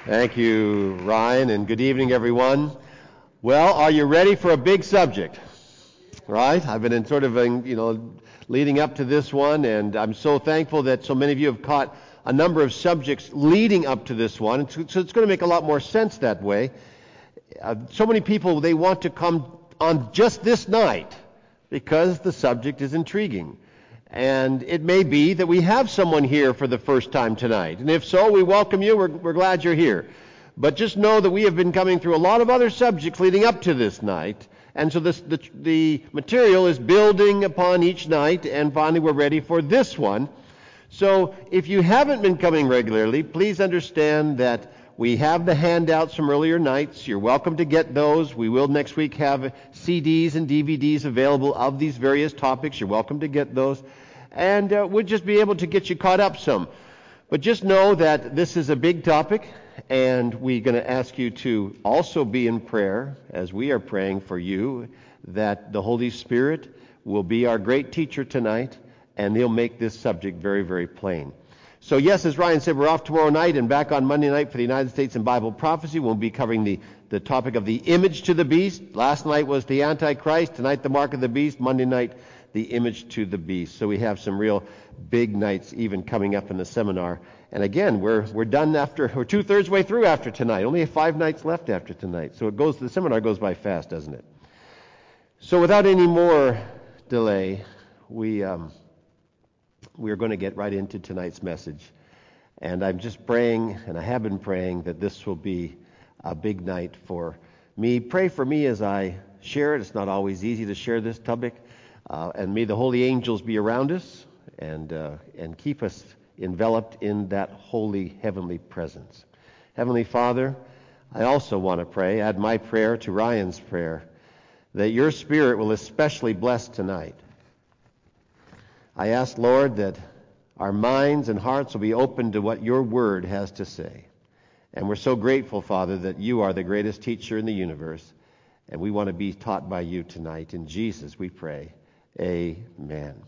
Thank you, Ryan, and good evening, everyone. Well, are you ready for a big subject? Right? I've been leading up to this one, and I'm so thankful that so many of you have caught a number of subjects leading up to this one. So it's going to make a lot more sense that way. So many people, they want to come on just this night because the subject is intriguing. And it may be that we have someone here for the first time tonight. And if so, we welcome you. We're glad you're here. But just know that we have been coming through a lot of other subjects leading up to this night. And so the material is building upon each night, and finally we're ready for this one. So if you haven't been coming regularly, please understand that we have the handouts from earlier nights. You're welcome to get those. We will next week have CDs and DVDs available of these various topics. You're welcome to get those. And we'll just be able to get you caught up some. But just know that this is a big topic, and we're going to ask you to also be in prayer as we are praying for you, that the Holy Spirit will be our great teacher tonight, and he'll make this subject very, very plain. So yes, as Ryan said, we're off tomorrow night and back on Monday night for the United States in Bible Prophecy. We'll be covering the topic of the image to the beast. Last night was the Antichrist. Tonight, the mark of the beast. Monday night, the image to the beast. So we have some real big nights even coming up in the seminar. And again, we're done we're 2/3 way through after tonight. Only 5 nights left after tonight. So the seminar goes by fast, doesn't it? So without any more delay, we are going to get right into tonight's message. And I'm just praying, and I have been praying, that this will be a big night for me. Pray for me as I share it. It's not always easy to share this topic. And may the holy angels be around us and keep us enveloped in that holy heavenly presence. Heavenly Father, I also want to pray, add my prayer to Ryan's prayer, that your Spirit will especially bless tonight. I ask, Lord, that our minds and hearts will be open to what your word has to say. And we're so grateful, Father, that you are the greatest teacher in the universe, and we want to be taught by you tonight. In Jesus we pray. Amen.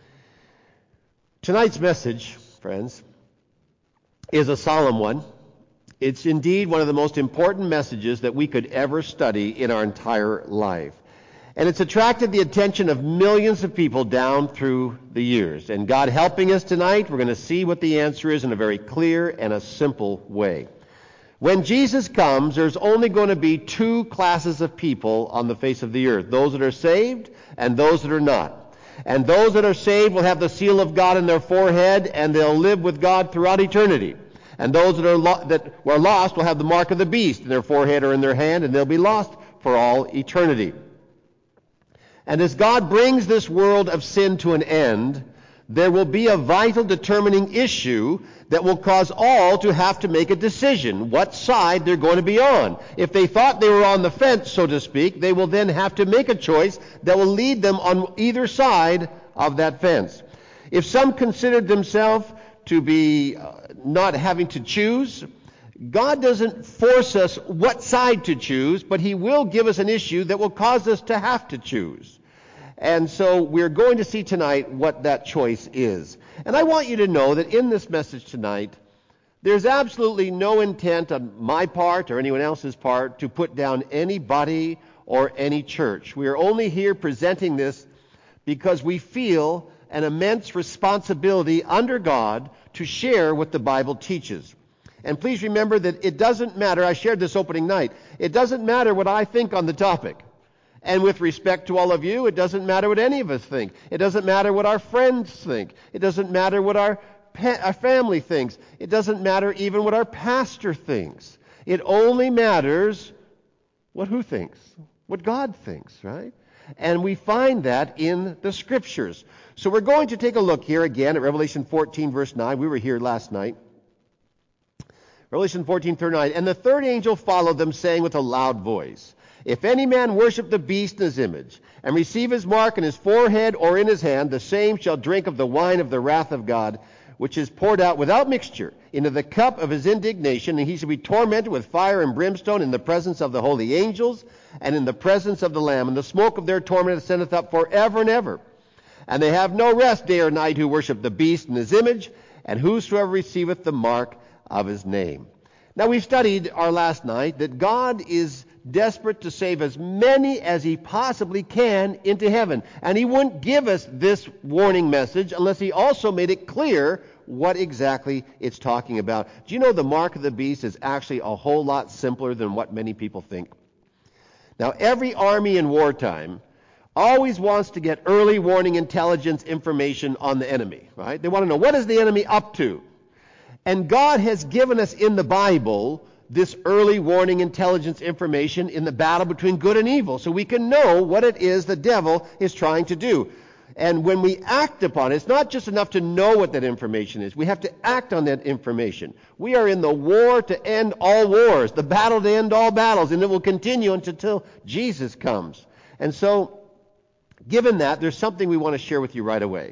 Tonight's message, friends, is a solemn one. It's indeed one of the most important messages that we could ever study in our entire life. And it's attracted the attention of millions of people down through the years. And God helping us tonight, we're going to see what the answer is in a very clear and a simple way. When Jesus comes, there's only going to be 2 classes of people on the face of the earth. Those that are saved and those that are not. And those that are saved will have the seal of God in their forehead, and they'll live with God throughout eternity. And those that were lost will have the mark of the beast in their forehead or in their hand, and they'll be lost for all eternity. And as God brings this world of sin to an end, there will be a vital determining issue that will cause all to have to make a decision what side they're going to be on. If they thought they were on the fence, so to speak, they will then have to make a choice that will lead them on either side of that fence. If some considered themselves to be not having to choose, God doesn't force us what side to choose, but he will give us an issue that will cause us to have to choose. And so we're going to see tonight what that choice is. And I want you to know that in this message tonight, there's absolutely no intent on my part or anyone else's part to put down anybody or any church. We are only here presenting this because we feel an immense responsibility under God to share what the Bible teaches. And please remember that it doesn't matter, I shared this opening night, it doesn't matter what I think on the topic. And with respect to all of you, it doesn't matter what any of us think. It doesn't matter what our friends think. It doesn't matter what our family thinks. It doesn't matter even what our pastor thinks. It only matters who thinks, what God thinks, right? And we find that in the Scriptures. So we're going to take a look here again at Revelation 14, verse 9. We were here last night. Revelation 14, 39. And the third angel followed them, saying with a loud voice, if any man worship the beast in his image, and receive his mark in his forehead or in his hand, the same shall drink of the wine of the wrath of God, which is poured out without mixture into the cup of his indignation, and he shall be tormented with fire and brimstone in the presence of the holy angels and in the presence of the Lamb. And the smoke of their torment ascendeth up forever and ever. And they have no rest day or night who worship the beast in his image, and whosoever receiveth the mark of his name. Now, we studied our last night that God is desperate to save as many as he possibly can into heaven. And he wouldn't give us this warning message unless he also made it clear what exactly it's talking about. Do you know the mark of the beast is actually a whole lot simpler than what many people think? Now, every army in wartime always wants to get early warning intelligence information on the enemy, right? They want to know, what is the enemy up to? And God has given us in the Bible this early warning intelligence information in the battle between good and evil, so we can know what it is the devil is trying to do. And when we act upon it, it's not just enough to know what that information is. We have to act on that information. We are in the war to end all wars, the battle to end all battles, and it will continue until Jesus comes. And so, given that, there's something we want to share with you right away.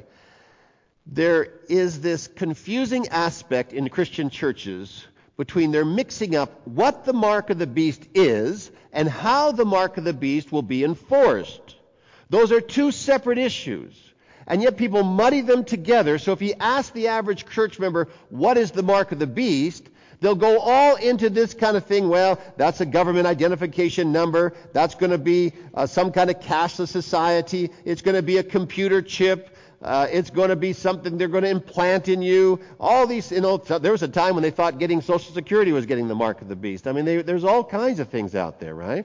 There is this confusing aspect in Christian churches between their mixing up what the mark of the beast is and how the mark of the beast will be enforced. Those are two separate issues. And yet people muddy them together. So if you ask the average church member, what is the mark of the beast? They'll go all into this kind of thing. Well, that's a government identification number. That's going to be some kind of cashless society. It's going to be a computer chip. It's going to be something they're going to implant in you. All these, there was a time when they thought getting Social Security was getting the mark of the beast. I mean, there's all kinds of things out there, right?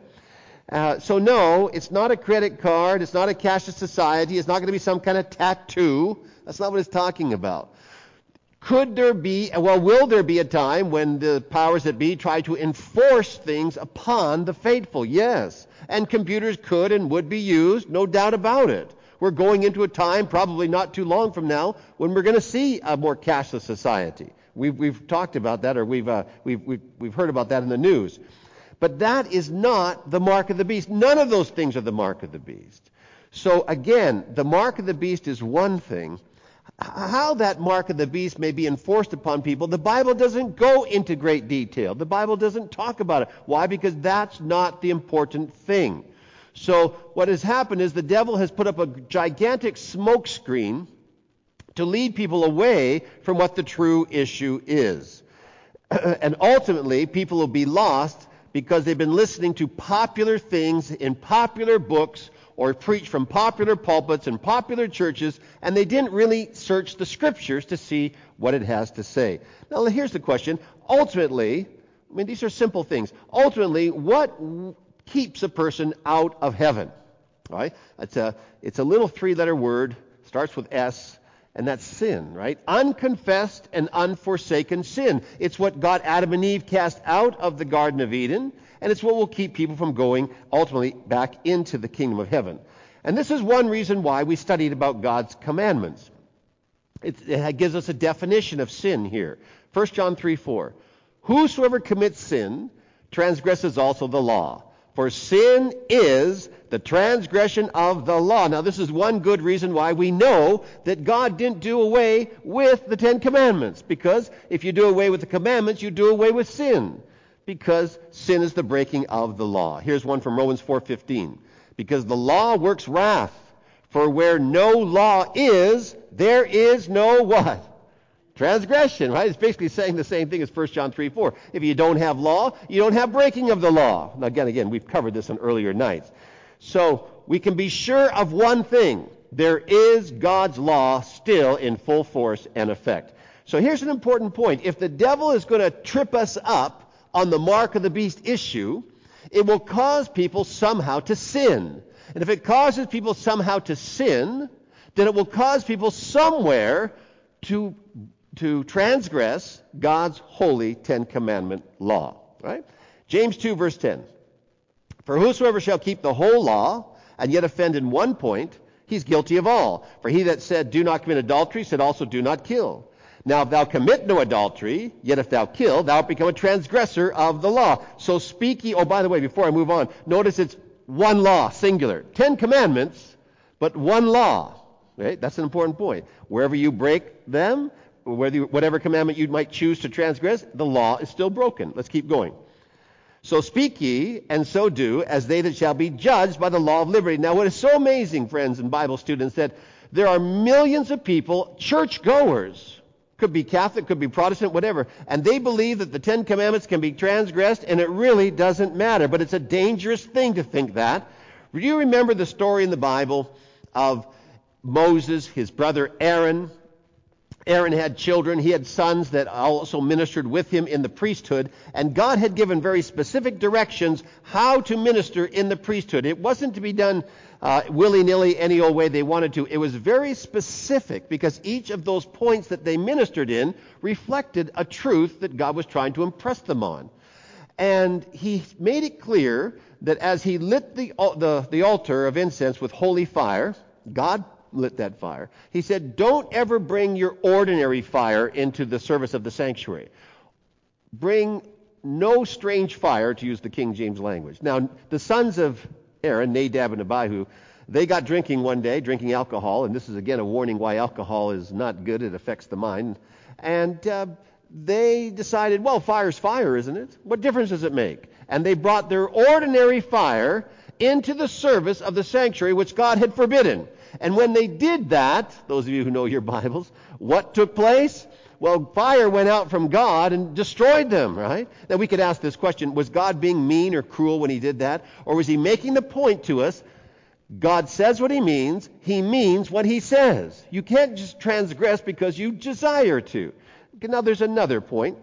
So no, it's not a credit card. It's not a cashless society. It's not going to be some kind of tattoo. That's not what it's talking about. Will there be a time when the powers that be try to enforce things upon the faithful? Yes. And computers could and would be used, no doubt about it. We're going into a time, probably not too long from now, when we're going to see a more cashless society. We've talked about that, or we've heard about that in the news. But that is not the mark of the beast. None of those things are the mark of the beast. So again, the mark of the beast is one thing. How that mark of the beast may be enforced upon people, the Bible doesn't go into great detail. The Bible doesn't talk about it. Why? Because that's not the important thing. So what has happened is the devil has put up a gigantic smoke screen to lead people away from what the true issue is. And ultimately, people will be lost because they've been listening to popular things in popular books or preached from popular pulpits and popular churches, and they didn't really search the Scriptures to see what it has to say. Now, here's the question. Ultimately, these are simple things. Ultimately, what keeps a person out of heaven? Right? It's a little three-letter word, starts with S, and that's sin, right? Unconfessed and unforsaken sin. It's what got Adam and Eve cast out of the Garden of Eden, and it's what will keep people from going ultimately back into the kingdom of heaven. And this is one reason why we studied about God's commandments. It gives us a definition of sin here. 1 John 3:4. Whosoever commits sin transgresses also the law. For sin is the transgression of the law. Now, this is one good reason why we know that God didn't do away with the Ten Commandments. Because if you do away with the commandments, you do away with sin. Because sin is the breaking of the law. Here's one from Romans 4:15. Because the law works wrath. For where no law is, there is no what? Transgression, right? It's basically saying the same thing as 1 John 3:4. If you don't have law, you don't have breaking of the law. Now, again, we've covered this on earlier nights. So we can be sure of one thing. There is God's law still in full force and effect. So here's an important point. If the devil is going to trip us up on the mark of the beast issue, it will cause people somehow to sin. And if it causes people somehow to sin, then it will cause people somewhere to transgress God's holy Ten Commandment law. Right? James 2, verse 10. For whosoever shall keep the whole law, and yet offend in one point, he's guilty of all. For he that said, do not commit adultery, said also, do not kill. Now if thou commit no adultery, yet if thou kill, thou art become a transgressor of the law. So speak ye, by the way, before I move on, notice it's one law, singular. 10 commandments, but one law. Right? That's an important point. Wherever you break them, whatever commandment you might choose to transgress, the law is still broken. Let's keep going. So speak ye, and so do, as they that shall be judged by the law of liberty. Now, what is so amazing, friends and Bible students, that there are millions of people, churchgoers, Could be Catholic, could be Protestant, whatever. And they believe that the Ten Commandments can be transgressed, and it really doesn't matter. But it's a dangerous thing to think that. Do you remember the story in the Bible of Moses, his brother Aaron? Aaron had children. He had sons that also ministered with him in the priesthood. And God had given very specific directions how to minister in the priesthood. It wasn't to be done willy-nilly any old way they wanted to. It was very specific because each of those points that they ministered in reflected a truth that God was trying to impress them on. And he made it clear that as he lit the altar of incense with holy fire, God lit that fire. He said, don't ever bring your ordinary fire into the service of the sanctuary. Bring no strange fire, to use the King James language. Now, the sons of Aaron, Nadab and Abihu, they got drinking one day, drinking alcohol, and this is again a warning why alcohol is not good. It affects the mind. And they decided, well, fire's fire, isn't it? What difference does it make? And they brought their ordinary fire into the service of the sanctuary, which God had forbidden. And when they did that, those of you who know your Bibles, what took place? Well, fire went out from God and destroyed them, right? Now we could ask this question, was God being mean or cruel when he did that? Or was he making the point to us, God says what he means what he says. You can't just transgress because you desire to. Okay, now there's another point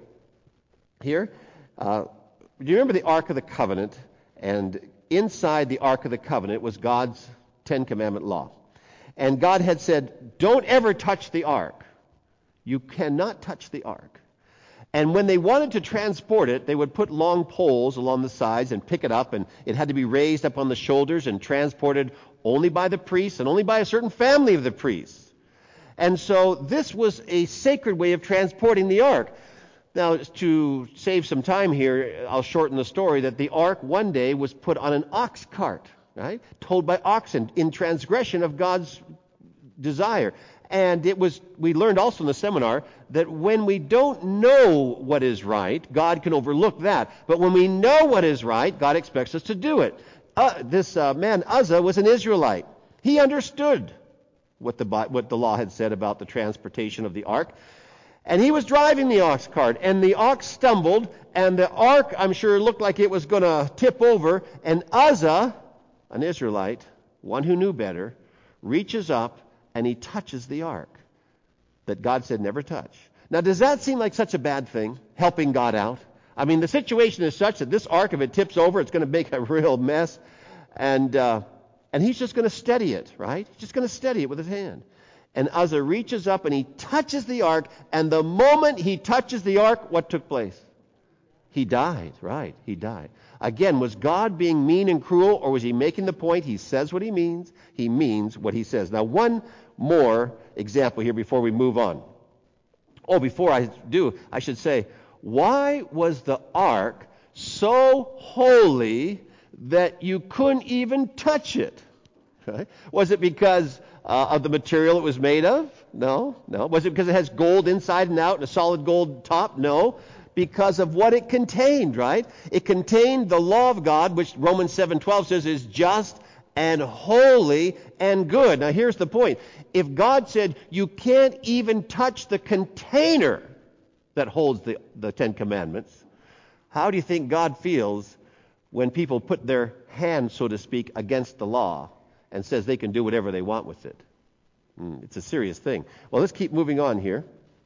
here. Do you remember the Ark of the Covenant? And inside the Ark of the Covenant was God's Ten Commandment law. And God had said, don't ever touch the ark. You cannot touch the ark. And when they wanted to transport it, they would put long poles along the sides and pick it up, and it had to be raised up on the shoulders and transported only by the priests and only by a certain family of the priests. And so this was a sacred way of transporting the ark. Now, to save some time here, I'll shorten the story that the ark one day was put on an ox cart, right? Towed by oxen in transgression of God's desire. And we learned also in the seminar that when we don't know what is right, God can overlook that. But when we know what is right, God expects us to do it. This man Uzzah was an Israelite. He understood what the law had said about the transportation of the ark. And he was driving the ox cart, and the ox stumbled, and the ark, I'm sure, looked like it was going to tip over. And Uzzah, an Israelite, one who knew better, reaches up and he touches the ark that God said never touch. Now, does that seem like such a bad thing, helping God out? I mean, the situation is such that this ark, if it tips over, it's going to make a real mess. And he's just going to steady it, right? He's just going to steady it with his hand. And Uzzah reaches up and he touches the ark, and the moment he touches the ark, what took place? He died, right? He died. Again, was God being mean and cruel, or was he making the point? He says what he means what he says. Now, one more example here before we move on. Oh, before I do, I should say, why was the ark so holy that you couldn't even touch it? Right? Was it because of the material it was made of? No. Was it because it has gold inside and out and a solid gold top? No. Because of what it contained, right? It contained the law of God, which Romans 7:12 says is just and holy and good. Now here's the point. If God said you can't even touch the container that holds the Ten Commandments, how do you think God feels when people put their hand, so to speak, against the law and says they can do whatever they want with it? It's a serious thing. Well, let's keep moving on here.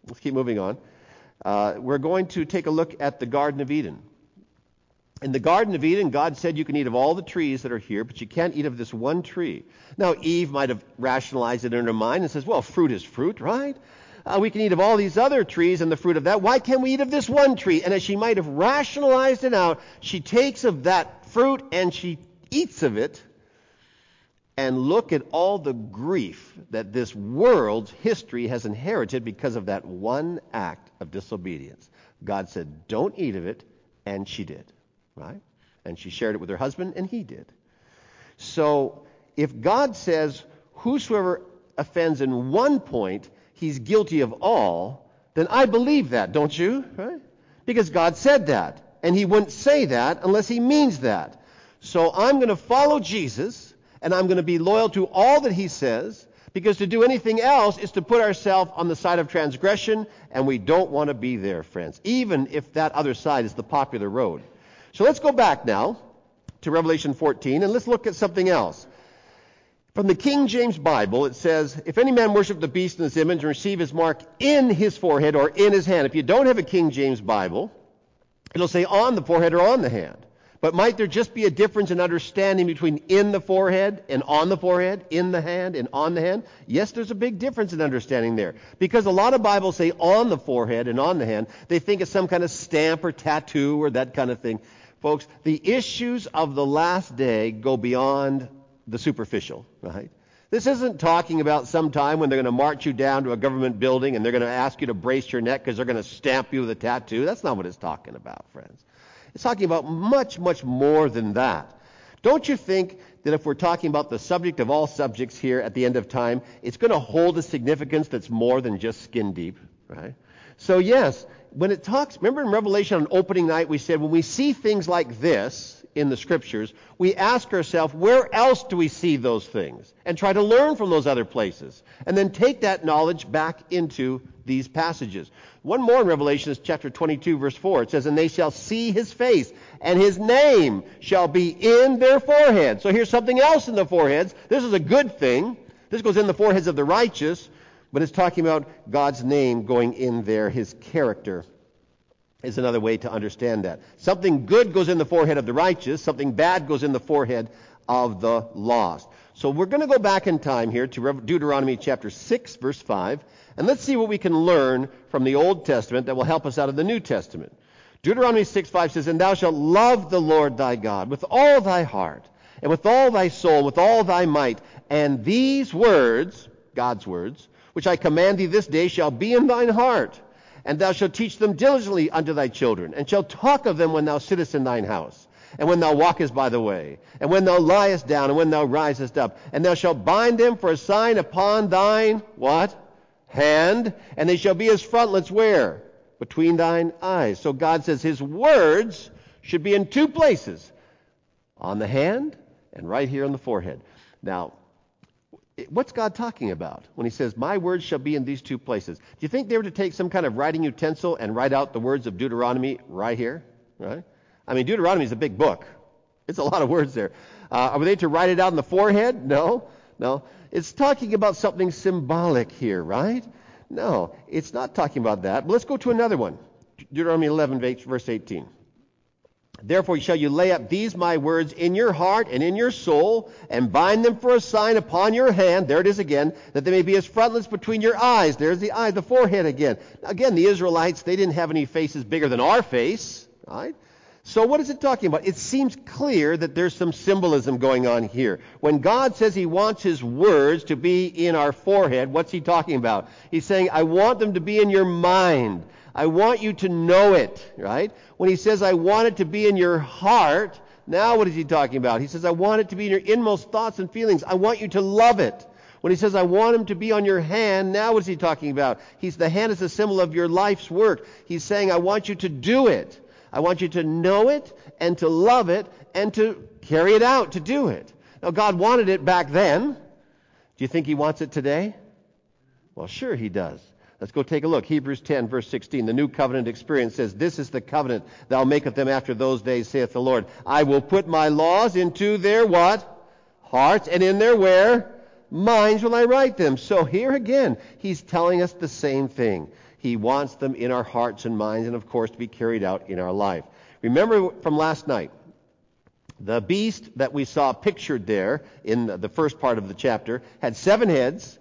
We're going to take a look at the Garden of Eden. In the Garden of Eden, God said you can eat of all the trees that are here, but you can't eat of this one tree. Now, Eve might have rationalized it in her mind and says, well, fruit is fruit, right? We can eat of all these other trees and the fruit of that. Why can't we eat of this one tree? And as she might have rationalized it out, she takes of that fruit and she eats of it. And look at all the grief that this world's history has inherited because of that one act of disobedience. God said, don't eat of it, and she did, right? And she shared it with her husband, and he did. So if God says, whosoever offends in one point, he's guilty of all, then I believe that, don't you? Right? Because God said that, and he wouldn't say that unless he means that. So I'm going to follow Jesus, and I'm going to be loyal to all that he says, Because to do anything else is to put ourselves on the side of transgression, and we don't want to be there, friends, even if that other side is the popular road. So let's go back now to Revelation 14, and let's look at something else. From the King James Bible, it says, if any man worship the beast in his image and receive his mark in his forehead or in his hand. If you don't have a King James Bible, it'll say on the forehead or on the hand. But might there just be a difference in understanding between in the forehead and on the forehead, in the hand and on the hand? Yes, there's a big difference in understanding there. Because a lot of Bibles say on the forehead and on the hand. They think it's some kind of stamp or tattoo or that kind of thing. Folks, the issues of the last day go beyond the superficial, right? This isn't talking about some time when they're going to march you down to a government building and they're going to ask you to brace your neck because they're going to stamp you with a tattoo. That's not what it's talking about, friends. It's talking about much, much more than that. Don't you think that if we're talking about the subject of all subjects here at the end of time, it's going to hold a significance that's more than just skin deep, right? So yes, when it talks, remember in Revelation on opening night we said when we see things like this in the scriptures, we ask ourselves, where else do we see those things? And try to learn from those other places. And then take that knowledge back into these passages. One more in Revelation is chapter 22, verse 4. It says, and they shall see his face, and his name shall be in their forehead. So here's something else in the foreheads. This is a good thing. This goes in the foreheads of the righteous, but it's talking about God's name going in there, his character is another way to understand that. Something good goes in the forehead of the righteous. Something bad goes in the forehead of the lost. So we're going to go back in time here to Deuteronomy chapter 6, verse 5. And let's see what we can learn from the Old Testament that will help us out of the New Testament. Deuteronomy 6:5 says, and thou shalt love the Lord thy God with all thy heart, and with all thy soul, and with all thy might. And these words, God's words, which I command thee this day, shall be in thine heart. And thou shalt teach them diligently unto thy children, and shalt talk of them when thou sittest in thine house, and when thou walkest by the way, and when thou liest down, and when thou risest up. And thou shalt bind them for a sign upon thine, what? Hand. And they shall be as frontlets where? Between thine eyes. So God says his words should be in two places. On the hand, and right here on the forehead. Now, what's God talking about when he says, my words shall be in these two places? Do you think they were to take some kind of writing utensil and write out the words of Deuteronomy right here? Right? I mean, Deuteronomy is a big book. It's a lot of words there. Were they to write it out on the forehead? No. It's talking about something symbolic here, right? No, it's not talking about that. But let's go to another one. Deuteronomy 11, verse 18. Therefore shall you lay up these my words in your heart and in your soul, and bind them for a sign upon your hand. There it is again, that they may be as frontlets between your eyes. There's the eye, the forehead again. Again, the Israelites, they didn't have any faces bigger than our face, right? So what is it talking about? It seems clear that there's some symbolism going on here. When God says he wants his words to be in our forehead, what's he talking about? He's saying, I want them to be in your mind. I want you to know it, right? When he says, I want it to be in your heart, now what is he talking about? He says, I want it to be in your inmost thoughts and feelings. I want you to love it. When he says, I want him to be on your hand, now what is he talking about? The hand is a symbol of your life's work. He's saying, I want you to do it. I want you to know it and to love it and to carry it out, to do it. Now, God wanted it back then. Do you think he wants it today? Well, sure he does. Let's go take a look. Hebrews 10, verse 16. The New Covenant Experience says, this is the covenant thou maketh them after those days, saith the Lord. I will put my laws into their what? Hearts, and in their where? Minds will I write them. So here again, he's telling us the same thing. He wants them in our hearts and minds, and of course to be carried out in our life. Remember from last night, the beast that we saw pictured there in the first part of the chapter had 7 heads,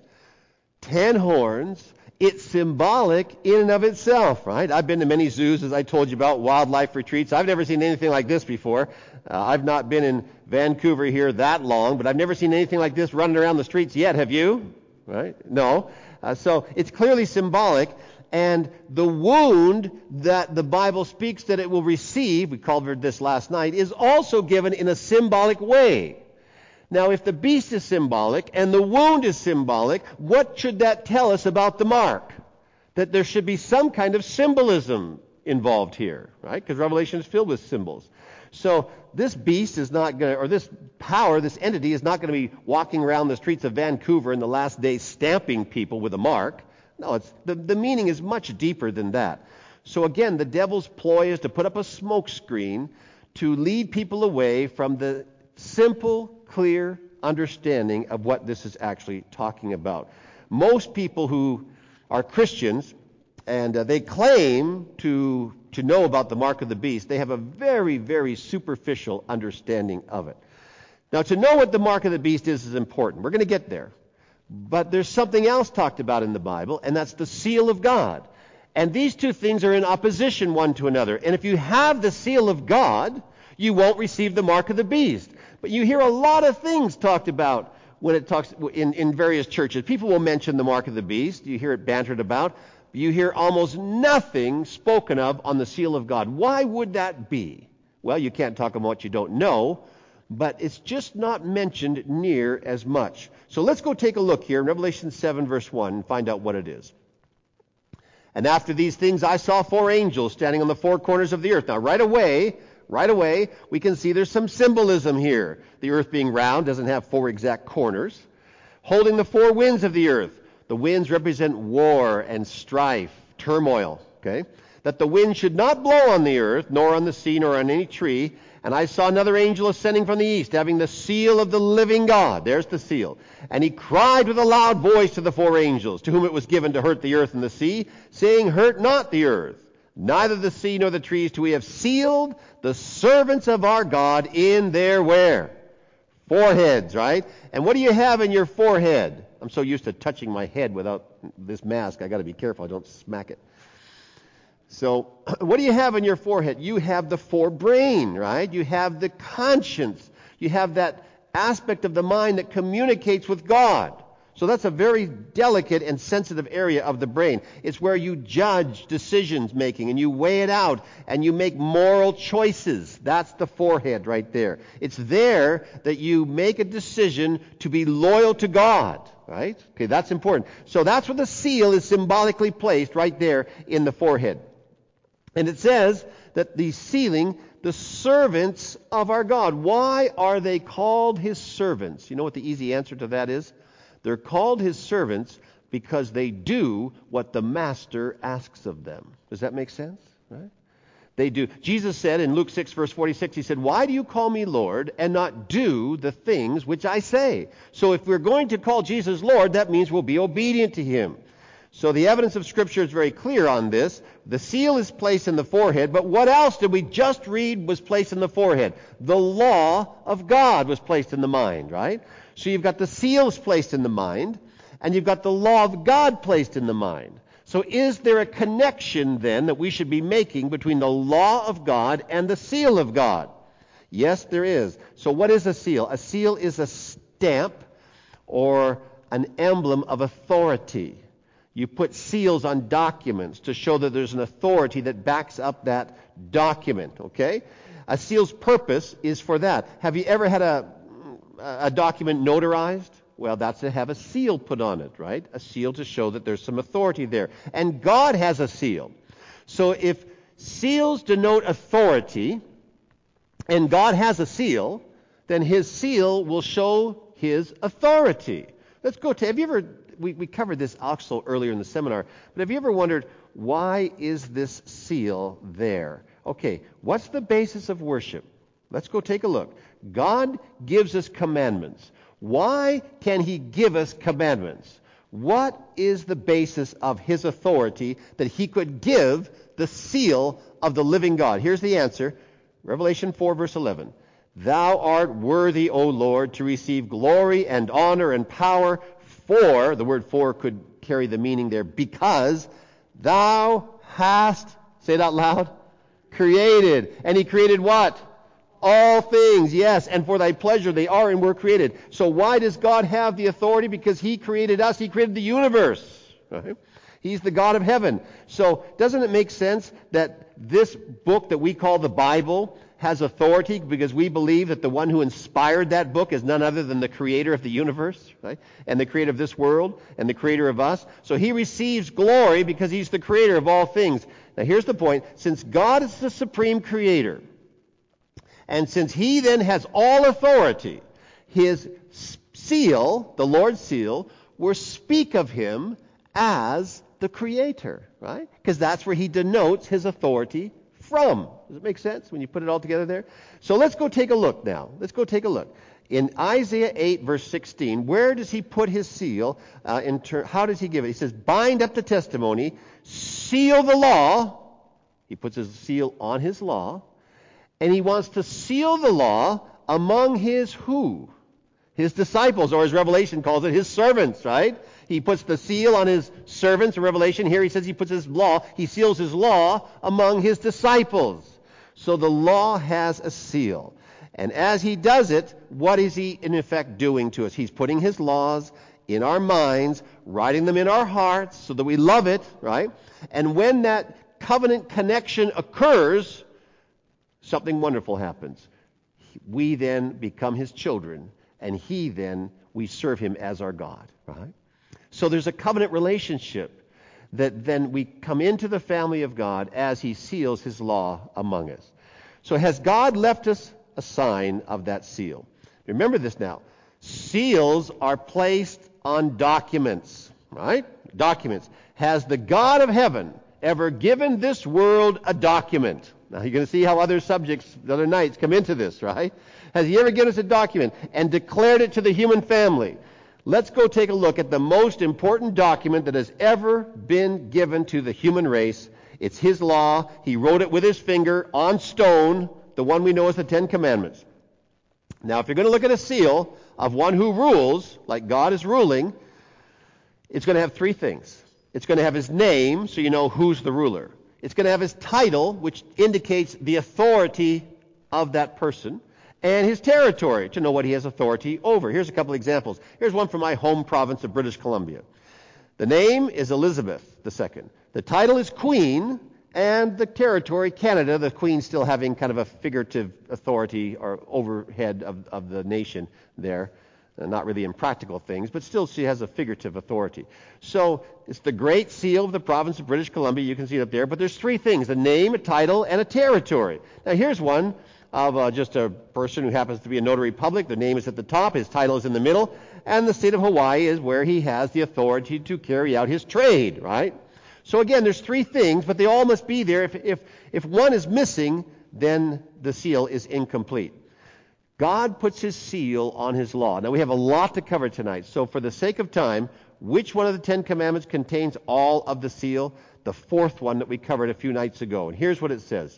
10 horns. It's symbolic in and of itself, right? I've been to many zoos, as I told you about, wildlife retreats. I've never seen anything like this before. I've not been in Vancouver here that long, but I've never seen anything like this running around the streets yet. Have you? Right? No. So it's clearly symbolic. And the wound that the Bible speaks that it will receive, we covered this last night, is also given in a symbolic way. Now, if the beast is symbolic and the wound is symbolic, what should that tell us about the mark? That there should be some kind of symbolism involved here, right? Because Revelation is filled with symbols. So this beast is not going to, or this power, this entity is not going to be walking around the streets of Vancouver in the last days stamping people with a mark. No, the meaning is much deeper than that. So again, the devil's ploy is to put up a smoke screen to lead people away from the simple, clear understanding of what this is actually talking about. Most people who are Christians, and they claim to know about the mark of the beast, they have a very, very superficial understanding of it. Now, to know what the mark of the beast is important. We're going to get there. But there's something else talked about in the Bible, and that's the seal of God. And these two things are in opposition one to another. And if you have the seal of God, you won't receive the mark of the beast. But you hear a lot of things talked about when it talks in various churches. People will mention the mark of the beast. You hear it bantered about. You hear almost nothing spoken of on the seal of God. Why would that be? Well, you can't talk about what you don't know, but it's just not mentioned near as much. So let's go take a look here in Revelation 7, verse 1, and find out what it is. And after these things I saw 4 angels standing on the 4 corners of the earth. Now, right away, we can see there's some symbolism here. The earth being round doesn't have 4 exact corners. Holding the 4 winds of the earth. The winds represent war and strife, turmoil, okay? That the wind should not blow on the earth, nor on the sea, nor on any tree. And I saw another angel ascending from the east, having the seal of the living God. There's the seal. And he cried with a loud voice to the 4 angels, to whom it was given to hurt the earth and the sea, saying, hurt not the earth, neither the sea nor the trees, till we have sealed the servants of our God in their where? Foreheads, right? And what do you have in your forehead? I'm so used to touching my head without this mask. I got to be careful I don't smack it. So, what do you have in your forehead? You have the forebrain, right? You have the conscience. You have that aspect of the mind that communicates with God. So that's a very delicate and sensitive area of the brain. It's where you judge decisions making and you weigh it out and you make moral choices. That's the forehead right there. It's there that you make a decision to be loyal to God, right? Okay, that's important. So that's where the seal is symbolically placed right there in the forehead. And it says that the sealing, the servants of our God. Why are they called his servants? You know what the easy answer to that is? They're called his servants because they do what the master asks of them. Does that make sense? Right? They do. Jesus said in Luke 6, verse 46, he said, why do you call me Lord and not do the things which I say? So if we're going to call Jesus Lord, that means we'll be obedient to him. So the evidence of Scripture is very clear on this. The seal is placed in the forehead, but what else did we just read was placed in the forehead? The law of God was placed in the mind, right? So you've got the seals placed in the mind, and you've got the law of God placed in the mind. So is there a connection then that we should be making between the law of God and the seal of God? Yes, there is. So what is a seal? A seal is a stamp or an emblem of authority. You put seals on documents to show that there's an authority that backs up that document, okay? A seal's purpose is for that. Have you ever had a document notarized? Well, that's to have a seal put on it, right? A seal to show that there's some authority there. And God has a seal. So if seals denote authority, and God has a seal, then his seal will show his authority. Let's go to, have you ever, we covered this also earlier in the seminar, but have you ever wondered, why is this seal there? Okay, what's the basis of worship? Let's go take a look. God gives us commandments. Why can he give us commandments? What is the basis of his authority that he could give the seal of the living God? Here's the answer. Revelation 4, verse 11. Thou art worthy, O Lord, to receive glory and honor and power, for, the word for could carry the meaning there, because thou hast, say it out loud, created. And he created what? All things, yes, and for thy pleasure they are and were created. So why does God have the authority? Because he created us. He created the universe. Right? He's the God of heaven. So doesn't it make sense that this book that we call the Bible has authority because we believe that the one who inspired that book is none other than the creator of the universe, right? And the creator of this world and the creator of us. So he receives glory because he's the creator of all things. Now here's the point. Since God is the supreme creator, And since he then has all authority, his seal, the Lord's seal, will speak of him as the Creator, right? Because that's where he denotes his authority from. Does it make sense when you put it all together there? So let's go take a look now. Let's go take a look. In Isaiah 8, verse 16, where does he put his seal? How does he give it? He says, bind up the testimony, seal the law. He puts his seal on his law. And he wants to seal the law among his who? His disciples, or as Revelation calls it, his servants, right? He puts the seal on his servants in Revelation. Here he says he puts his law, he seals his law among his disciples. So the law has a seal. And as he does it, what is he in effect doing to us? He's putting his laws in our minds, writing them in our hearts so that we love it, right? And when that covenant connection occurs, something wonderful happens. We then become his children, and we serve him as our God, right? So there's a covenant relationship that then we come into the family of God as he seals his law among us. So has God left us a sign of that seal? Remember this now. Seals are placed on documents, right? Documents. Has the God of heaven ever given this world a document? Now you're going to see how other subjects, the other nights, come into this, right? Has he ever given us a document and declared it to the human family? Let's go take a look at the most important document that has ever been given to the human race. It's his law. He wrote it with his finger on stone, the one we know as the Ten Commandments. Now, if you're going to look at a seal of one who rules, like God is ruling, it's going to have three things. It's going to have his name, so you know who's the ruler. It's going to have his title, which indicates the authority of that person, and his territory, to know what he has authority over. Here's a couple examples. Here's one from my home province of British Columbia. The name is Elizabeth II. The title is Queen, and the territory, Canada, the Queen still having kind of a figurative authority or overhead of the nation there. Not really in practical things, but still she has a figurative authority. So it's the Great Seal of the province of British Columbia. You can see it up there. But there's three things: a name, a title, and a territory. Now here's one of just a person who happens to be a notary public. The name is at the top, his title is in the middle, and the state of Hawaii is where he has the authority to carry out his trade, right? So again, there's three things, but they all must be there. If one is missing, then the seal is incomplete. God puts his seal on his law. Now we have a lot to cover tonight, so for the sake of time, which one of the Ten Commandments contains all of the seal? The fourth one that we covered a few nights ago. And here's what it says.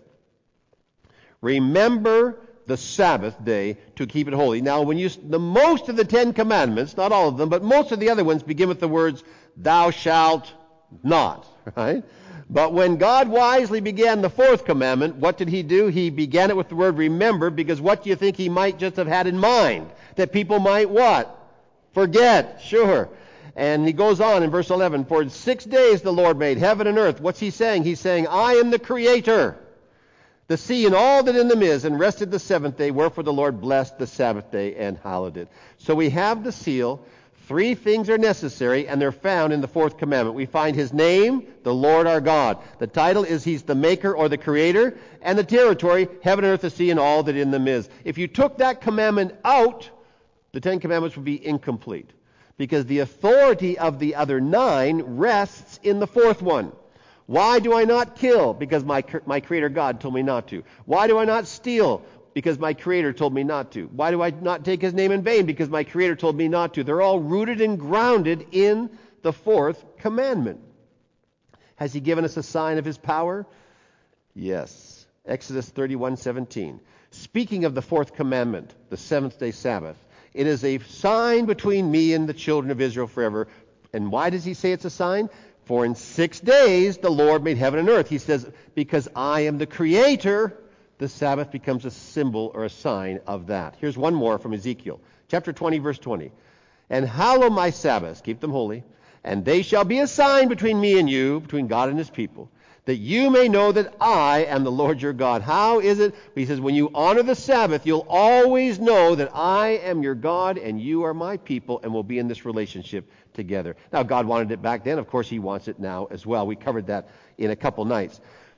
Remember the Sabbath day to keep it holy. Now, the most of the Ten Commandments, not all of them, but most of the other ones begin with the words, thou shalt not, right? But when God wisely began the fourth commandment, what did he do? He began it with the word remember, because what do you think he might just have had in mind? That people might what? Forget, sure. And he goes on in verse 11, for in 6 days the Lord made heaven and earth. What's he saying? He's saying, I am the Creator, the sea and all that in them is, and rested the seventh day, wherefore the Lord blessed the Sabbath day and hallowed it. So we have the seal. Three things are necessary, and they're found in the fourth commandment. We find his name, the Lord our God. The title is he's the maker or the creator, and the territory, heaven and earth, the sea, and all that in them is. If you took that commandment out, the Ten Commandments would be incomplete, because the authority of the other 9 rests in the fourth one. Why do I not kill? Because my creator God told me not to. Why do I not steal? Because my Creator told me not to. Why do I not take his name in vain? Because my Creator told me not to. They're all rooted and grounded in the fourth commandment. Has he given us a sign of his power? Yes. Exodus 31:17. Speaking of the fourth commandment, the seventh day Sabbath, it is a sign between me and the children of Israel forever. And why does he say it's a sign? For in 6 days the Lord made heaven and earth. He says, because I am the Creator, the Sabbath becomes a symbol or a sign of that. Here's one more from Ezekiel, chapter 20, verse 20. And hallow my Sabbaths, keep them holy, and they shall be a sign between me and you, between God and his people, that you may know that I am the Lord your God. How is it? He says, when you honor the Sabbath, you'll always know that I am your God and you are my people, and we'll be in this relationship together. Now, God wanted it back then. Of course, he wants it now as well. We covered that in a couple nights.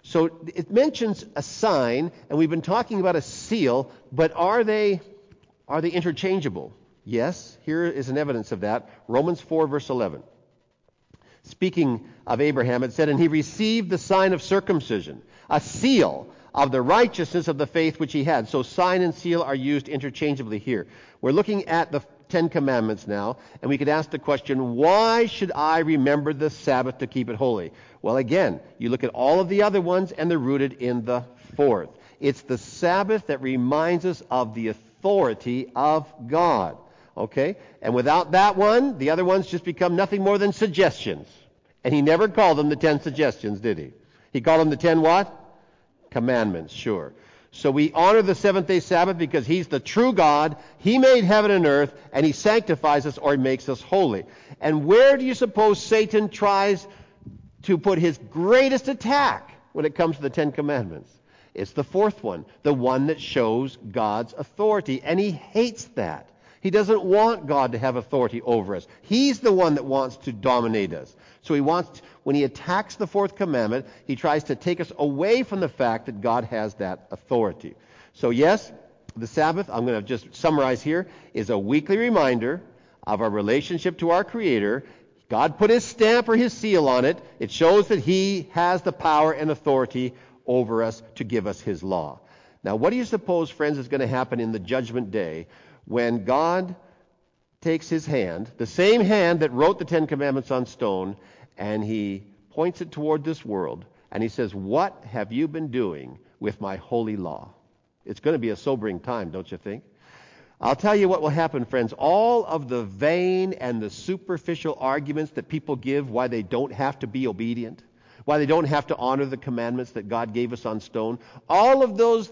So it mentions a sign, and we've been talking about a seal, but are they interchangeable? Yes, here is an evidence of that. Romans 4, verse 11. Speaking of Abraham, it said, "And he received the sign of circumcision, a seal of the righteousness of the faith which he had." So sign and seal are used interchangeably here. We're looking at the Ten Commandments now, and we could ask the question, why should I remember the Sabbath to keep it holy? Well, again, you look at all of the other ones, and they're rooted in the fourth. It's the Sabbath that reminds us of the authority of God. Okay? And without that one, the other ones just become nothing more than suggestions. And he never called them the 10 suggestions, did he? He called them the 10 what? Commandments, sure. So we honor the seventh-day Sabbath because he's the true God. He made heaven and earth, and he sanctifies us or he makes us holy. And where do you suppose Satan tries to put his greatest attack when it comes to the Ten Commandments? It's the fourth one, the one that shows God's authority. And he hates that. He doesn't want God to have authority over us. He's the one that wants to dominate us. So when he attacks the fourth commandment, he tries to take us away from the fact that God has that authority. So yes, the Sabbath, I'm going to just summarize here, is a weekly reminder of our relationship to our Creator. God put his stamp or his seal on it. It shows that he has the power and authority over us to give us his law. Now, what do you suppose, friends, is going to happen in the judgment day when God takes his hand, the same hand that wrote the Ten Commandments on stone, and he points it toward this world, and he says, "What have you been doing with my holy law?" It's going to be a sobering time, don't you think? I'll tell you what will happen, friends. All of the vain and the superficial arguments that people give why they don't have to be obedient, why they don't have to honor the commandments that God gave us on stone, all of those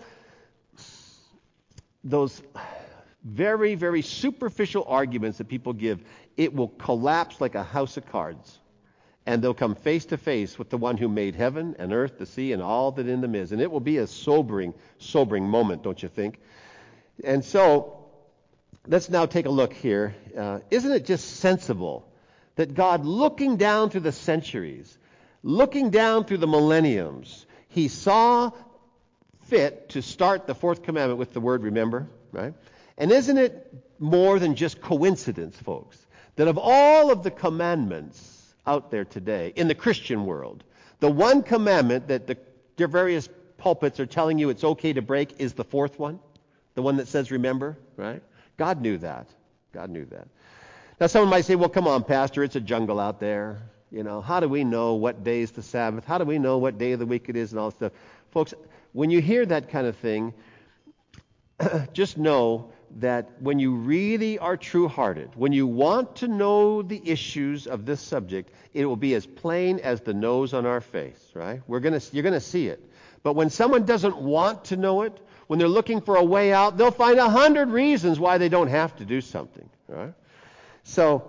very, very superficial arguments that people give, it will collapse like a house of cards. And they'll come face to face with the one who made heaven and earth, the sea, and all that in them is. And it will be a sobering moment, don't you think? And so, let's now take a look here. Isn't it just sensible that God, looking down through the centuries, looking down through the millenniums, he saw fit to start the fourth commandment with the word remember, right? And isn't it more than just coincidence, folks, that of all of the commandments out there today in the Christian world, the one commandment that the various pulpits are telling you it's okay to break is the fourth one, the one that says remember, right? God knew that. God knew that. Now someone might say, well, come on, Pastor, it's a jungle out there. You know, how do we know what day is the Sabbath? How do we know what day of the week it is and all that stuff? Folks, when you hear that kind of thing, just know that when you really are true-hearted, when you want to know the issues of this subject, it will be as plain as the nose on our face, right? You're going to see it. But when someone doesn't want to know it, when they're looking for a way out, they'll find 100 reasons why they don't have to do something, right? So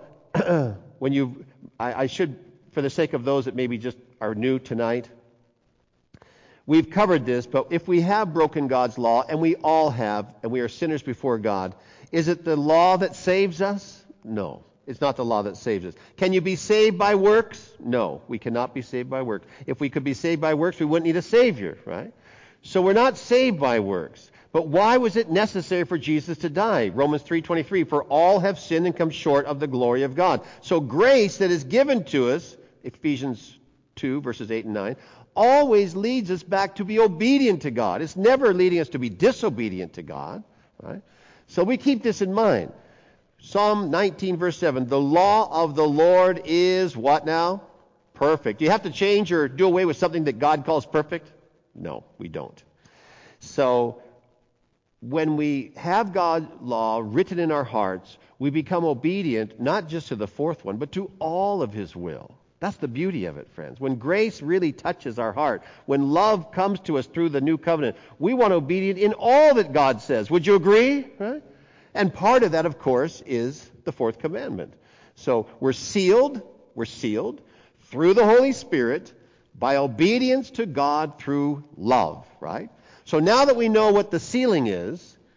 I should, for the sake of those that maybe just are new tonight, we've covered this, but if we have broken God's law, and we all have, and we are sinners before God, is it the law that saves us? No, it's not the law that saves us. Can you be saved by works? No, we cannot be saved by works. If we could be saved by works, we wouldn't need a Savior, right? So we're not saved by works. But why was it necessary for Jesus to die? Romans 3:23, for all have sinned and come short of the glory of God. So grace that is given to us, Ephesians 2, verses 8 and 9, always leads us back to be obedient to God. It's never leading us to be disobedient to God, right? So we keep this in mind. Psalm 19, verse 7, the law of the Lord is what now? Perfect. Do you have to change or do away with something that God calls perfect? No, we don't. So when we have God's law written in our hearts, we become obedient not just to the fourth one, but to all of his will. That's the beauty of it, friends. When grace really touches our heart, when love comes to us through the new covenant, we want obedience in all that God says. Would you agree? Right? And part of that, of course, is the fourth commandment. So we're sealed through the Holy Spirit by obedience to God through love, right? So now that we know what the sealing is,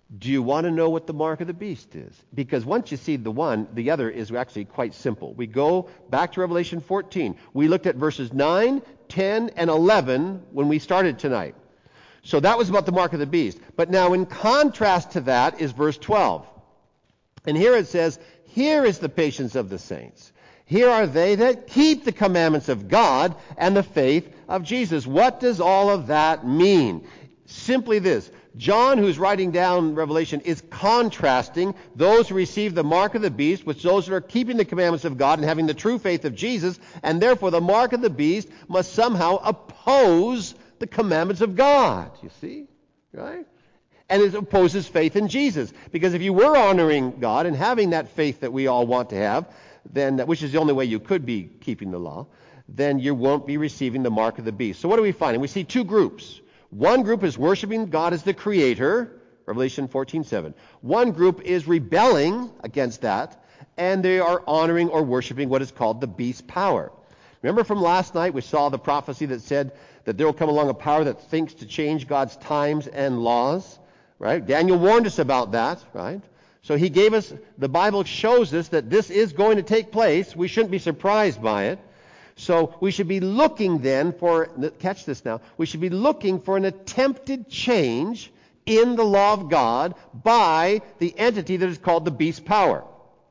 Do you want to know what the mark of the beast is? Because once you see the one, the other is actually quite simple. We go back to Revelation 14. We looked at verses 9, 10, and 11 when we started tonight. So that was about the mark of the beast. But now in contrast to that is verse 12. And here it says, here is the patience of the saints. Here are they that keep the commandments of God and the faith of Jesus. What does all of that mean? Simply this. John, who's writing down Revelation, is contrasting those who receive the mark of the beast with those who are keeping the commandments of God and having the true faith of Jesus, and therefore the mark of the beast must somehow oppose the commandments of God. You see? Right? And it opposes faith in Jesus. Because if you were honoring God and having that faith that we all want to have, then, which is the only way you could be keeping the law, then you won't be receiving the mark of the beast. So what do we find? And we see two groups. One group is worshiping God as the Creator, Revelation 14:7. One group is rebelling against that, and they are honoring or worshiping what is called the beast power. Remember from last night we saw the prophecy that said that there will come along a power that thinks to change God's times and laws, right? Daniel warned us about that, right? So he gave us, the Bible shows us that this is going to take place. We shouldn't be surprised by it. So we should be looking then for, catch this now, we should be looking for an attempted change in the law of God by the entity that is called the beast power.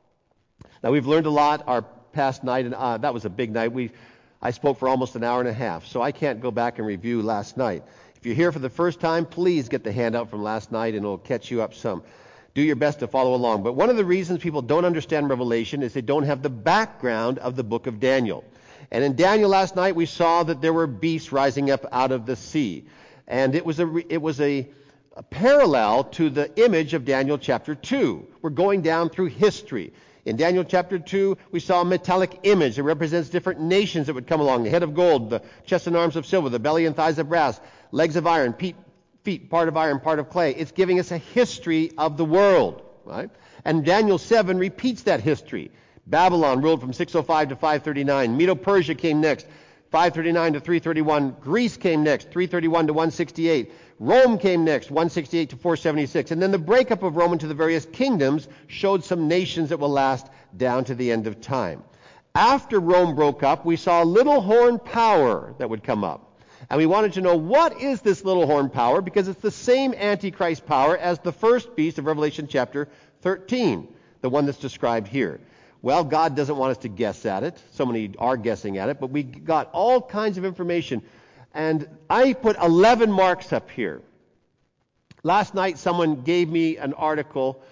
Now we've learned a lot our past night, and that was a big night. I spoke for almost an hour and a half, so I can't go back and review last night. If you're here for the first time, please get the handout from last night and it'll catch you up some. Do your best to follow along. But one of the reasons people don't understand Revelation is they don't have the background of the book of Daniel. And in Daniel last night, we saw that there were beasts rising up out of the sea. And it was a parallel to the image of Daniel chapter 2. We're going down through history. In Daniel chapter 2, we saw a metallic image that represents different nations that would come along. The head of gold, the chest and arms of silver, the belly and thighs of brass, legs of iron, feet, part of iron, part of clay. It's giving us a history of the world, right? And Daniel 7 repeats that history. Babylon ruled from 605 to 539. Medo-Persia came next, 539 to 331. Greece came next, 331 to 168. Rome came next, 168 to 476. And then the breakup of Rome into the various kingdoms showed some nations that will last down to the end of time. After Rome broke up, we saw a little horn power that would come up. And we wanted to know, what is this little horn power? Because it's the same Antichrist power as the first beast of Revelation chapter 13, the one that's described here. Well, God doesn't want us to guess at it. So many are guessing at it, but we got all kinds of information. And I put 11 marks up here. Last night someone gave me an article,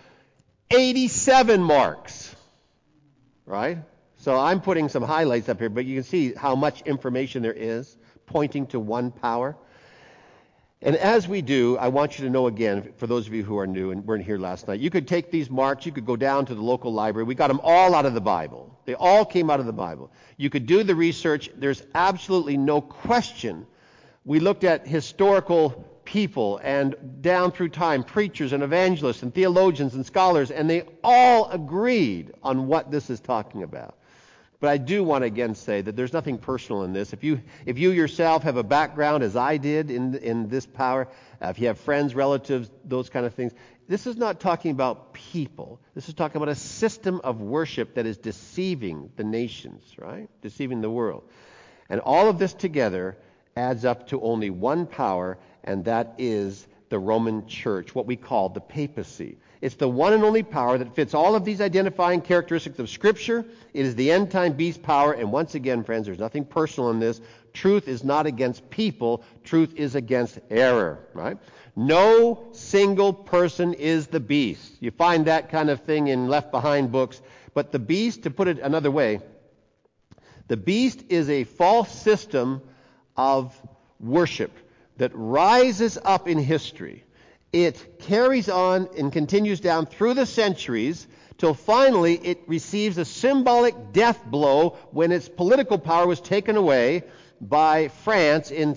87 marks, right? So I'm putting some highlights up here, but you can see how much information there is pointing to one power. And as we do, I want you to know again, for those of you who are new and weren't here last night, you could take these marks, you could go down to the local library. We got them all out of the Bible. They all came out of the Bible. You could do the research. There's absolutely no question. We looked at historical people and down through time, preachers and evangelists and theologians and scholars, and they all agreed on what this is talking about. But I do want to again say that there's nothing personal in this. If you yourself have a background, as I did in this power, if you have friends, relatives, those kind of things, this is not talking about people. This is talking about a system of worship that is deceiving the nations, right? Deceiving the world. And all of this together adds up to only one power, and that is the Roman Church, what we call the papacy. It's the one and only power that fits all of these identifying characteristics of Scripture. It is the end-time beast power, and once again, friends, there's nothing personal in this. Truth is not against people. Truth is against error, right? No single person is the beast. You find that kind of thing in Left Behind books. But the beast, to put it another way, the beast is a false system of worship that rises up in history. It carries on and continues down through the centuries till finally it receives a symbolic death blow when its political power was taken away by France in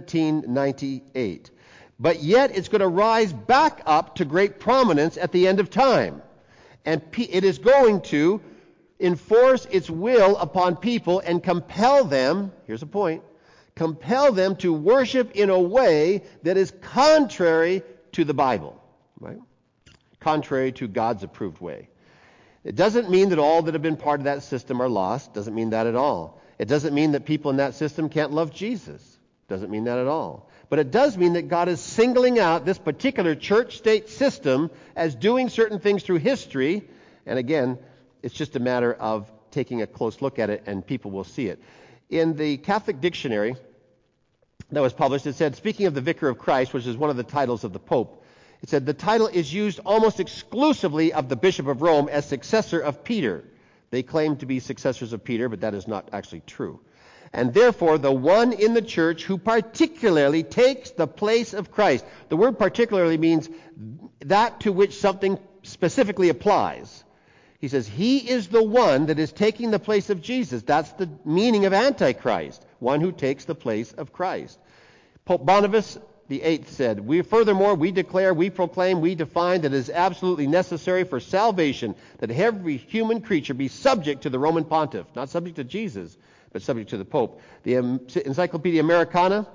1798. But yet it's going to rise back up to great prominence at the end of time. And it is going to enforce its will upon people and compel them, here's a point, compel them to worship in a way that is contrary to the Bible, right? contrary to God's approved way. It doesn't mean that all that have been part of that system are lost. Doesn't mean that at all. It doesn't mean that people in that system can't love Jesus. Doesn't mean that at all. But it does mean that God is singling out this particular church-state system as doing certain things through history. And again, it's just a matter of taking a close look at it, and people will see it. In the Catholic Dictionary that was published, it said, speaking of the Vicar of Christ, which is one of the titles of the Pope, it said, the title is used almost exclusively of the Bishop of Rome as successor of Peter. They claim to be successors of Peter, but that is not actually true. And therefore, the one in the church who particularly takes the place of Christ. The word particularly means that to which something specifically applies. He says, he is the one that is taking the place of Jesus. That's the meaning of Antichrist, one who takes the place of Christ. Pope Boniface VIII said, furthermore, we declare, we proclaim, we define that it is absolutely necessary for salvation that every human creature be subject to the Roman pontiff, not subject to Jesus, but subject to the Pope. The Encyclopedia Americana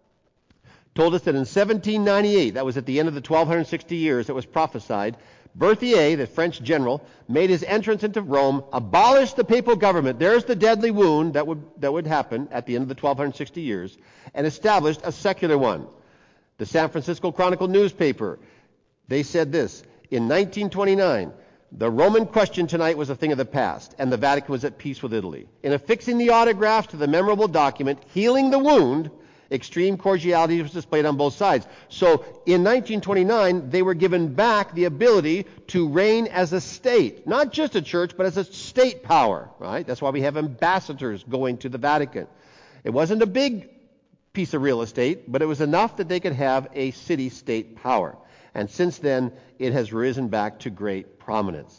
told us that in 1798, that was at the end of the 1260 years that was prophesied, Berthier, the French general, made his entrance into Rome, abolished the papal government. There's the deadly wound that would happen at the end of the 1260 years, and established a secular one. The San Francisco Chronicle newspaper, they said this, in 1929, the Roman question tonight was a thing of the past, and the Vatican was at peace with Italy. In affixing the autograph to the memorable document, healing the wound, extreme cordiality was displayed on both sides. So in 1929, they were given back the ability to reign as a state, not just a church, but as a state power, right? That's why we have ambassadors going to the Vatican. It wasn't a big piece of real estate, but it was enough that they could have a city-state power. And since then, it has risen back to great prominence.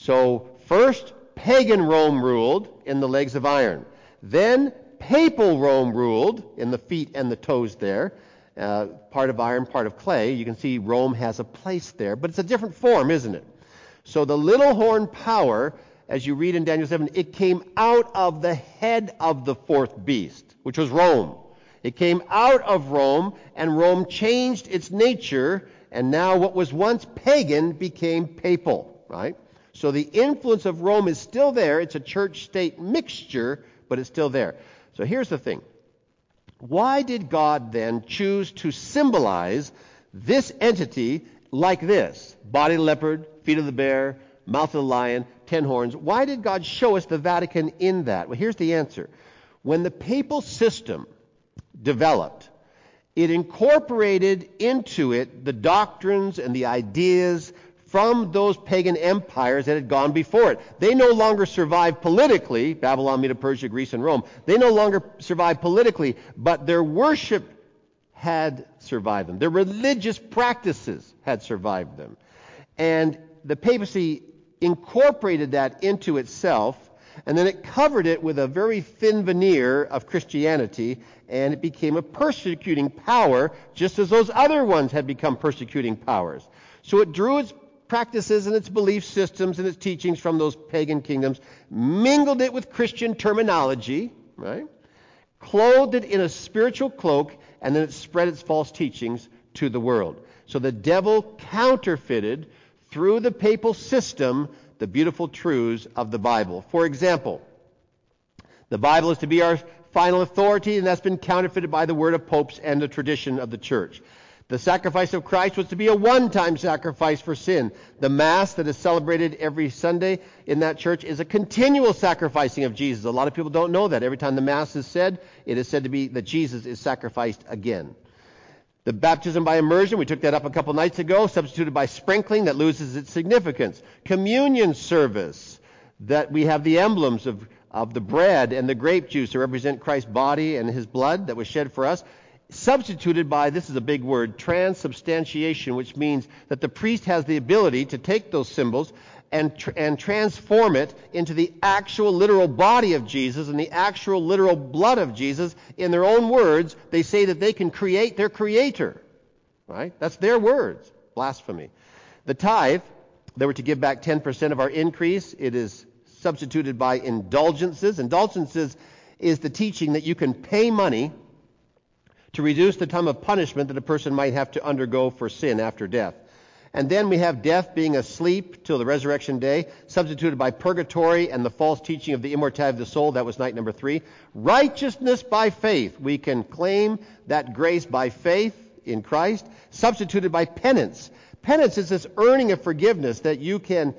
So first, pagan Rome ruled in the legs of iron. Then papal Rome ruled in the feet and the toes there, part of iron, part of clay. You can see Rome has a place there, but it's a different form, isn't it? So the little horn power, as you read in Daniel 7, it came out of the head of the fourth beast, which was Rome. It came out of Rome, and Rome changed its nature, and now what was once pagan became papal, right? So the influence of Rome is still there. It's a church-state mixture, but it's still there. So here's the thing. Why did God then choose to symbolize this entity like this? Body of the leopard, feet of the bear, mouth of the lion, 10 horns. Why did God show us the Vatican in that? Well, here's the answer. When the papal system developed, it incorporated into it the doctrines and the ideas from those pagan empires that had gone before it. They no longer survived politically, Babylon, Medo Persia, Greece, and Rome. They no longer survived politically, but their worship had survived them. Their religious practices had survived them. And the papacy incorporated that into itself, and then it covered it with a very thin veneer of Christianity, and it became a persecuting power, just as those other ones had become persecuting powers. So it drew its practices and its belief systems and its teachings from those pagan kingdoms, mingled it with Christian terminology, right? Clothed it in a spiritual cloak, and then it spread its false teachings to the world. So the devil counterfeited through the papal system the beautiful truths of the Bible. For example, the Bible is to be our final authority, and that's been counterfeited by the word of popes and the tradition of the church. The sacrifice of Christ was to be a one-time sacrifice for sin. The Mass that is celebrated every Sunday in that church is a continual sacrificing of Jesus. A lot of people don't know that. Every time the Mass is said, it is said to be that Jesus is sacrificed again. The baptism by immersion, we took that up a couple nights ago, substituted by sprinkling, that loses its significance. Communion service, that we have the emblems of the bread and the grape juice to represent Christ's body and his blood that was shed for us, substituted by, this is a big word, transubstantiation, which means that the priest has the ability to take those symbols and transform it into the actual literal body of Jesus and the actual literal blood of Jesus. In their own words, they say that they can create their creator. Right? That's their words. Blasphemy. The tithe, they were to give back 10% of our increase. It is substituted by indulgences. Indulgences is the teaching that you can pay money to reduce the time of punishment that a person might have to undergo for sin after death. And then we have death being asleep till the resurrection day, substituted by purgatory and the false teaching of the immortality of the soul. That was night number 3. Righteousness by faith. We can claim that grace by faith in Christ, substituted by penance. Penance is this earning of forgiveness that you can,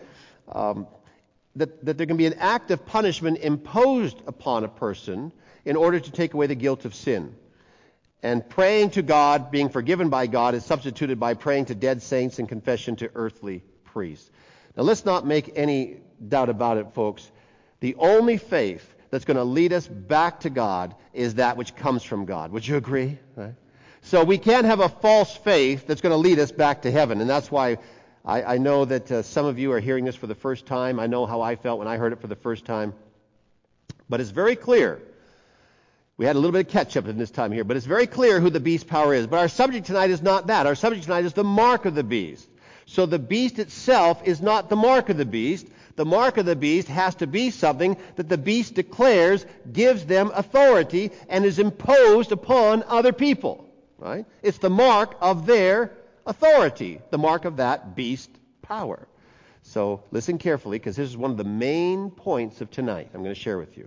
that there can be an act of punishment imposed upon a person in order to take away the guilt of sin. And praying to God, being forgiven by God, is substituted by praying to dead saints and confession to earthly priests. Now let's not make any doubt about it, folks. The only faith that's going to lead us back to God is that which comes from God. Would you agree? Right? So we can't have a false faith that's going to lead us back to heaven. And that's why I know that some of you are hearing this for the first time. I know how I felt when I heard it for the first time. But it's very clear. We had a little bit of catch-up in this time here, but it's very clear who the beast power is. But our subject tonight is not that. Our subject tonight is the mark of the beast. So the beast itself is not the mark of the beast. The mark of the beast has to be something that the beast declares, gives them authority, and is imposed upon other people. Right? It's the mark of their authority, the mark of that beast power. So listen carefully, because this is one of the main points of tonight I'm going to share with you.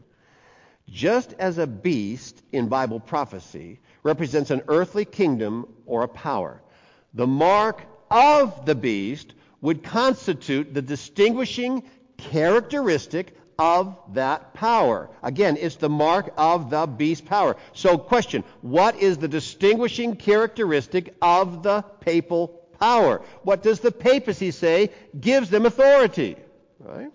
Just as a beast in Bible prophecy represents an earthly kingdom or a power, the mark of the beast would constitute the distinguishing characteristic of that power. Again, it's the mark of the beast power. So question, what is the distinguishing characteristic of the papal power? What does the papacy say gives them authority? Right?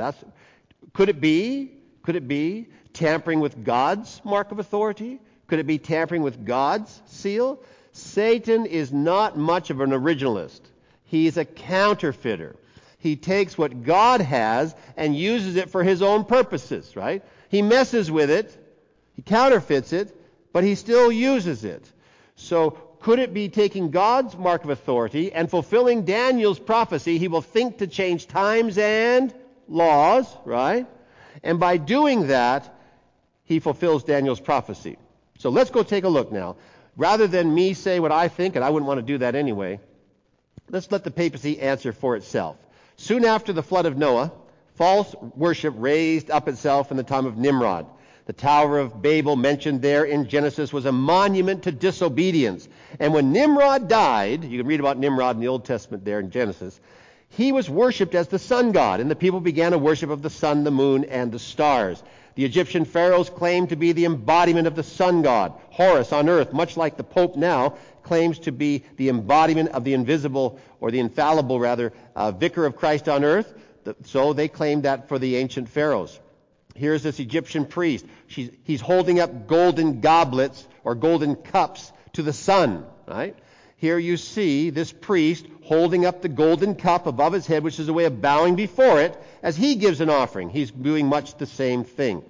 Could it be tampering with God's mark of authority? Could it be tampering with God's seal? Satan is not much of an originalist. He's a counterfeiter. He takes what God has and uses it for his own purposes, right? He messes with it, he counterfeits it, but he still uses it. So could it be taking God's mark of authority and fulfilling Daniel's prophecy? He will think to change times and laws, right? And by doing that, he fulfills Daniel's prophecy. So let's go take a look now. Rather than me say what I think, and I wouldn't want to do that anyway, let's let the papacy answer for itself. Soon after the flood of Noah, false worship raised up itself in the time of Nimrod. The Tower of Babel mentioned there in Genesis was a monument to disobedience. And when Nimrod died, you can read about Nimrod in the Old Testament there in Genesis, he was worshipped as the sun god, and the people began a worship of the sun, the moon, and the stars. The Egyptian pharaohs claimed to be the embodiment of the sun god. Horus on earth, much like the Pope now, claims to be the embodiment of the invisible, or the infallible rather, vicar of Christ on earth. So they claimed that for the ancient pharaohs. Here's this Egyptian priest. He's holding up golden goblets or golden cups to the sun, right? Here you see this priest holding up the golden cup above his head, which is a way of bowing before it as he gives an offering. He's doing much the same thing.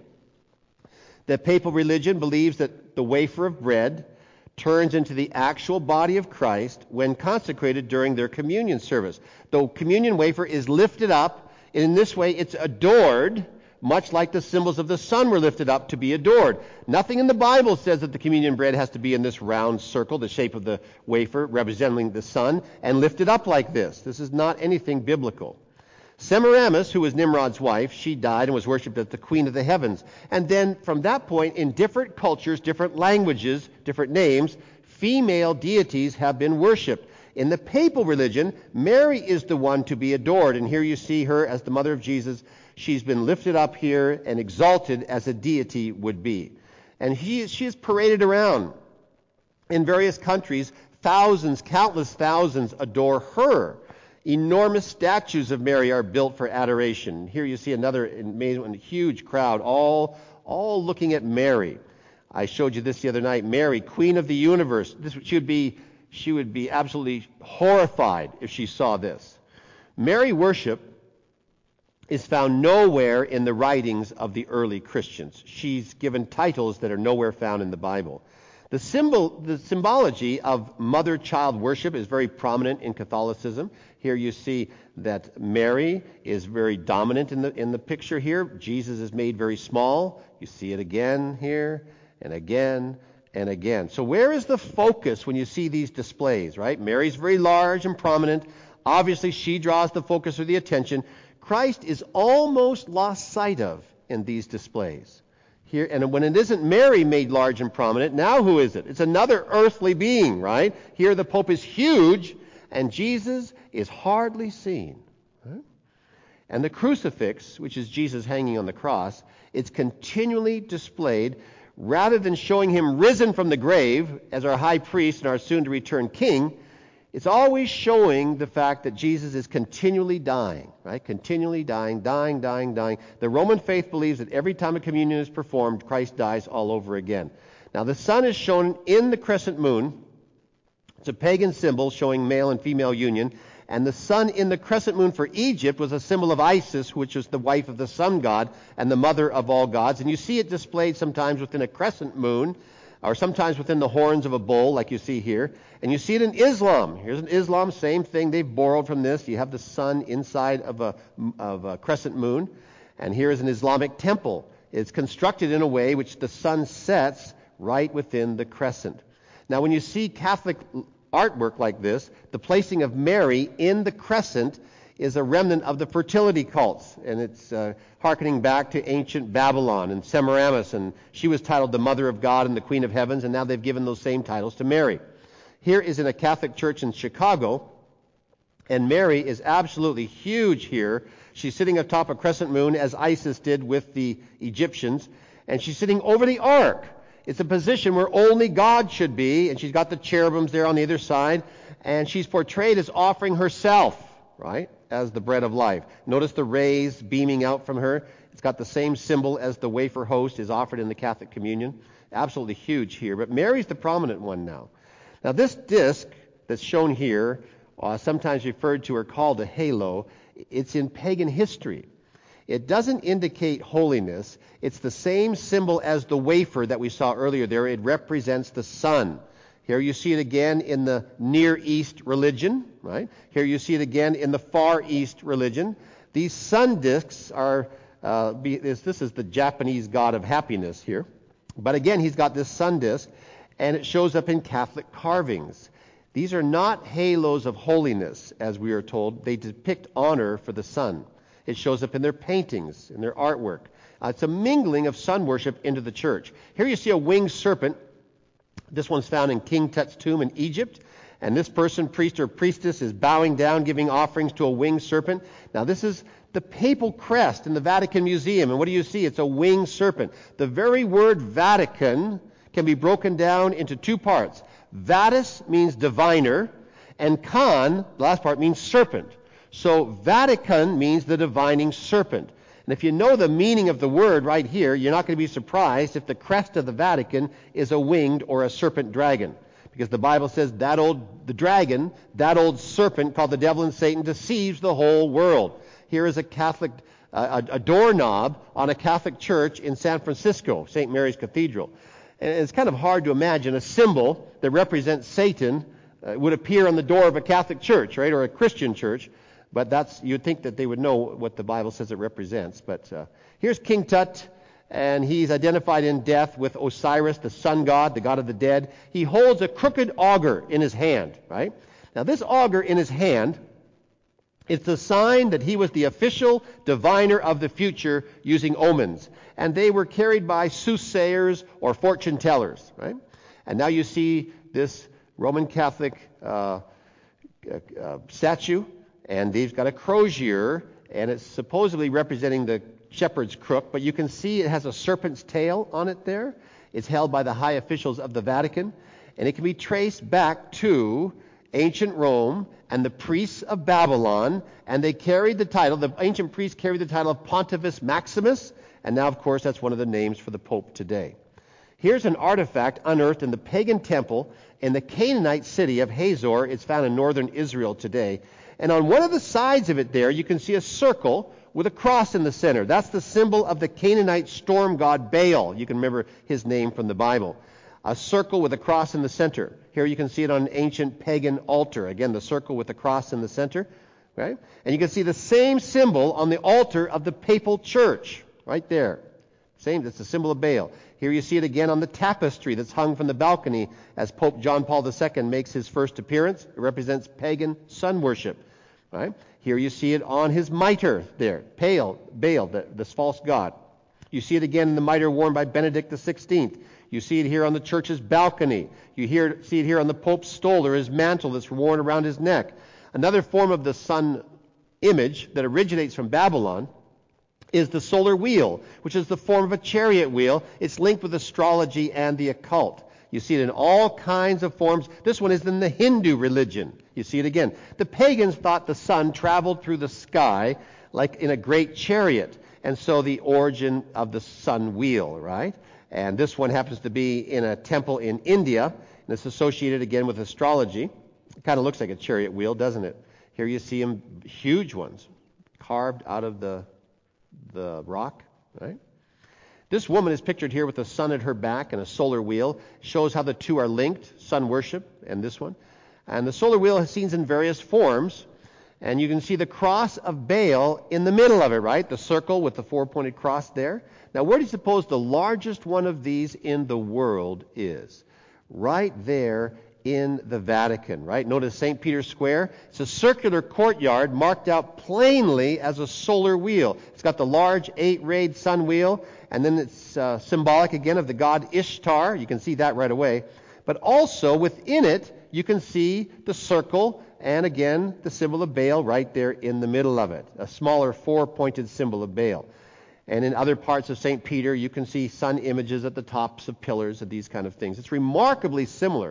The papal religion believes that the wafer of bread turns into the actual body of Christ when consecrated during their communion service. The communion wafer is lifted up, and in this way it's adored, much like the symbols of the sun were lifted up to be adored. Nothing in the Bible says that the communion bread has to be in this round circle, the shape of the wafer representing the sun, and lifted up like this. This is not anything biblical. Semiramis, who was Nimrod's wife, she died and was worshipped as the queen of the heavens. And then from that point, in different cultures, different languages, different names, female deities have been worshipped. In the papal religion, Mary is the one to be adored. And here you see her as the mother of Jesus. She's been lifted up here and exalted as a deity would be. And she is paraded around in various countries. Thousands, countless thousands adore her. Enormous statues of Mary are built for adoration. Here you see another amazing, huge crowd, all looking at Mary. I showed you this the other night. Mary, Queen of the universe. She would be absolutely horrified if she saw this. Mary worship is found nowhere in the writings of the early Christians. She's given titles that are nowhere found in the Bible. The symbology of mother-child worship is very prominent in Catholicism. Here you see that Mary is very dominant in the picture here. Jesus is made very small. You see it again here and again and again. So where is the focus when you see these displays, right? Mary's very large and prominent. Obviously, she draws the focus or the attention. Christ is almost lost sight of in these displays. Here, and when it isn't Mary made large and prominent, now who is it? It's another earthly being, right? Here the Pope is huge, and Jesus is hardly seen. Right? And the crucifix, which is Jesus hanging on the cross, it's continually displayed. Rather than showing him risen from the grave as our high priest and our soon-to-return king, it's always showing the fact that Jesus is continually dying, right? Continually dying. The Roman faith believes that every time a communion is performed, Christ dies all over again. Now, the sun is shown in the crescent moon. It's a pagan symbol showing male and female union. And the sun in the crescent moon for Egypt was a symbol of Isis, which was the wife of the sun god and the mother of all gods. And you see it displayed sometimes within a crescent moon, or sometimes within the horns of a bull, like you see here. And you see it in Islam. Here's an Islam, same thing. They've borrowed from this. You have the sun inside of a crescent moon. And here is an Islamic temple. It's constructed in a way which the sun sets right within the crescent. Now, when you see Catholic artwork like this, the placing of Mary in the crescent is a remnant of the fertility cults, and it's hearkening back to ancient Babylon and Semiramis, and she was titled the Mother of God and the Queen of Heavens, and now they've given those same titles to Mary. Here is in a Catholic church in Chicago, and Mary is absolutely huge here. She's sitting atop a crescent moon, as Isis did with the Egyptians, and she's sitting over the ark. It's a position where only God should be, and she's got the cherubims there on either side, and she's portrayed as offering herself, right, as the bread of life. Notice the rays beaming out from her. It's got the same symbol as the wafer host is offered in the Catholic communion. Absolutely huge here, but Mary's the prominent one now. Now, this disc that's shown here, sometimes referred to or called a halo, it's in pagan history. It doesn't indicate holiness. It's the same symbol as the wafer that we saw earlier there. It represents the sun. Here you see it again in the Near East religion, right? Here you see it again in the Far East religion. These sun discs are, this is the Japanese god of happiness here. But again, he's got this sun disc, and it shows up in Catholic carvings. These are not halos of holiness, as we are told. They depict honor for the sun. It shows up in their paintings, in their artwork. It's a mingling of sun worship into the church. Here you see a winged serpent. This one's found in King Tut's tomb in Egypt. And this person, priest or priestess, is bowing down, giving offerings to a winged serpent. Now, this is the papal crest in the Vatican Museum. And what do you see? It's a winged serpent. The very word Vatican can be broken down into two parts. Vatus means diviner, and con, the last part, means serpent. So Vatican means the divining serpent. And if you know the meaning of the word right here, you're not going to be surprised if the crest of the Vatican is a winged or a serpent dragon. Because the Bible says the dragon, that old serpent called the devil and Satan, deceives the whole world. Here is a Catholic, a doorknob on a Catholic church in San Francisco, St. Mary's Cathedral. And it's kind of hard to imagine a symbol that represents Satan would appear on the door of a Catholic church, right, or a Christian church. But you'd think that they would know what the Bible says it represents. But here's King Tut, and he's identified in death with Osiris, the sun god, the god of the dead. He holds a crooked auger in his hand, right? Now, this auger in his hand, it's the sign that he was the official diviner of the future using omens. And they were carried by soothsayers or fortune tellers, right? And now you see this Roman Catholic statue. And they've got a crozier, and it's supposedly representing the shepherd's crook, but you can see it has a serpent's tail on it there. It's held by the high officials of the Vatican, and it can be traced back to ancient Rome and the priests of Babylon, and they carried the title, the ancient priests carried the title of Pontifex Maximus, and now, of course, that's one of the names for the Pope today. Here's an artifact unearthed in the pagan temple in the Canaanite city of Hazor. It's found in northern Israel today. And on one of the sides of it there, you can see a circle with a cross in the center. That's the symbol of the Canaanite storm god Baal. You can remember his name from the Bible. A circle with a cross in the center. Here you can see it on an ancient pagan altar. Again, the circle with the cross in the center. Right? And you can see the same symbol on the altar of the papal church. Right there. Same, that's the symbol of Baal. Here you see it again on the tapestry that's hung from the balcony as Pope John Paul II makes his first appearance. It represents pagan sun worship. Right? Here you see it on his mitre there, Baal, this false god. You see it again in the mitre worn by Benedict XVI. You see it here on the church's balcony. You see it here on the Pope's stole or his mantle that's worn around his neck. Another form of the sun image that originates from Babylon is the solar wheel, which is the form of a chariot wheel. It's linked with astrology and the occult. You see it in all kinds of forms. This one is in the Hindu religion. You see it again. The pagans thought the sun traveled through the sky like in a great chariot, and so the origin of the sun wheel, right? And this one happens to be in a temple in India, and it's associated again with astrology. It kind of looks like a chariot wheel, doesn't it? Here you see them, huge ones, carved out of the rock, right? This woman is pictured here with the sun at her back and a solar wheel. Shows how the two are linked, sun worship and this one. And the solar wheel is seen in various forms. And you can see the cross of Baal in the middle of it, right? The circle with the four-pointed cross there. Now, where do you suppose the largest one of these in the world is? Right there in the Vatican, right? Notice St. Peter's Square. It's a circular courtyard marked out plainly as a solar wheel. It's got the large 8-rayed sun wheel, and then it's symbolic again of the god Ishtar. You can see that right away. But also within it, you can see the circle and again the symbol of Baal right there in the middle of it. A smaller 4-pointed symbol of Baal. And in other parts of St. Peter, you can see sun images at the tops of pillars and these kind of things. It's remarkably similar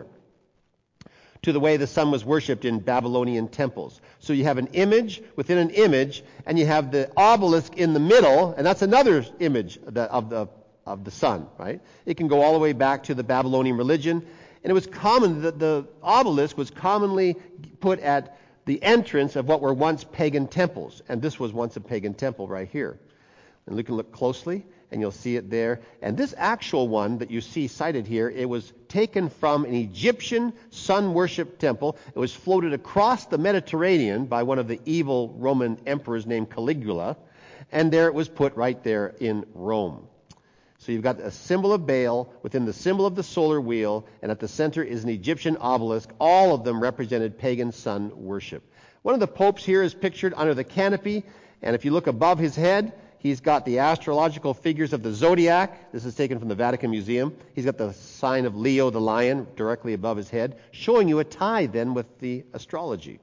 to the way the sun was worshipped in Babylonian temples. So you have an image within an image, and you have the obelisk in the middle, and that's another image of the sun, right? It can go all the way back to the Babylonian religion, and it was common that the obelisk was commonly put at the entrance of what were once pagan temples, and this was once a pagan temple right here. And you can look closely, and you'll see it there. And this actual one that you see cited here, it was taken from an Egyptian sun worship temple. It was floated across the Mediterranean by one of the evil Roman emperors named Caligula, and there it was put right there in Rome. So you've got a symbol of Baal within the symbol of the solar wheel, and at the center is an Egyptian obelisk. All of them represented pagan sun worship. One of the popes here is pictured under the canopy, and if you look above his head, he's got the astrological figures of the zodiac. This is taken from the Vatican Museum. He's got the sign of Leo the lion directly above his head, showing you a tie then with the astrology.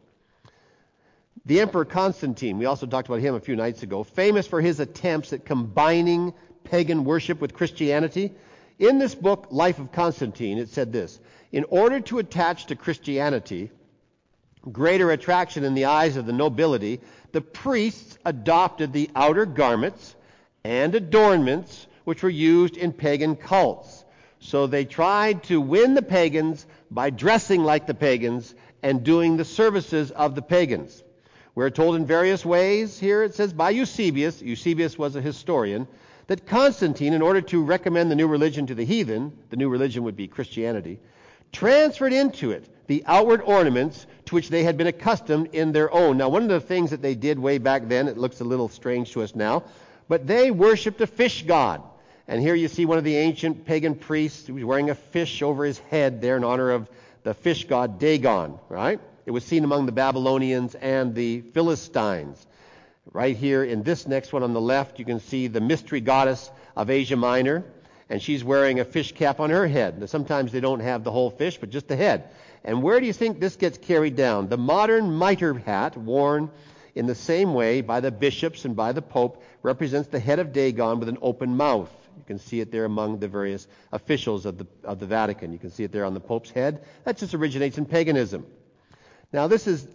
The Emperor Constantine, we also talked about him a few nights ago, famous for his attempts at combining pagan worship with Christianity. In this book, Life of Constantine, it said this: in order to attach to Christianity greater attraction in the eyes of the nobility, the priests adopted the outer garments and adornments which were used in pagan cults. So they tried to win the pagans by dressing like the pagans and doing the services of the pagans. We're told in various ways here, it says by Eusebius was a historian, that Constantine, in order to recommend the new religion to the heathen, the new religion would be Christianity, transferred into it the outward ornaments to which they had been accustomed in their own. Now, one of the things that they did way back then, it looks a little strange to us now, but they worshipped a fish god. And here you see one of the ancient pagan priests who was wearing a fish over his head there in honor of the fish god Dagon, right? It was seen among the Babylonians and the Philistines. Right here in this next one on the left, you can see the mystery goddess of Asia Minor, and she's wearing a fish cap on her head. Now, sometimes they don't have the whole fish, but just the head. And where do you think this gets carried down? The modern mitre hat, worn in the same way by the bishops and by the Pope, represents the head of Dagon with an open mouth. You can see it there among the various officials of the Vatican. You can see it there on the Pope's head. That just originates in paganism. Now, this is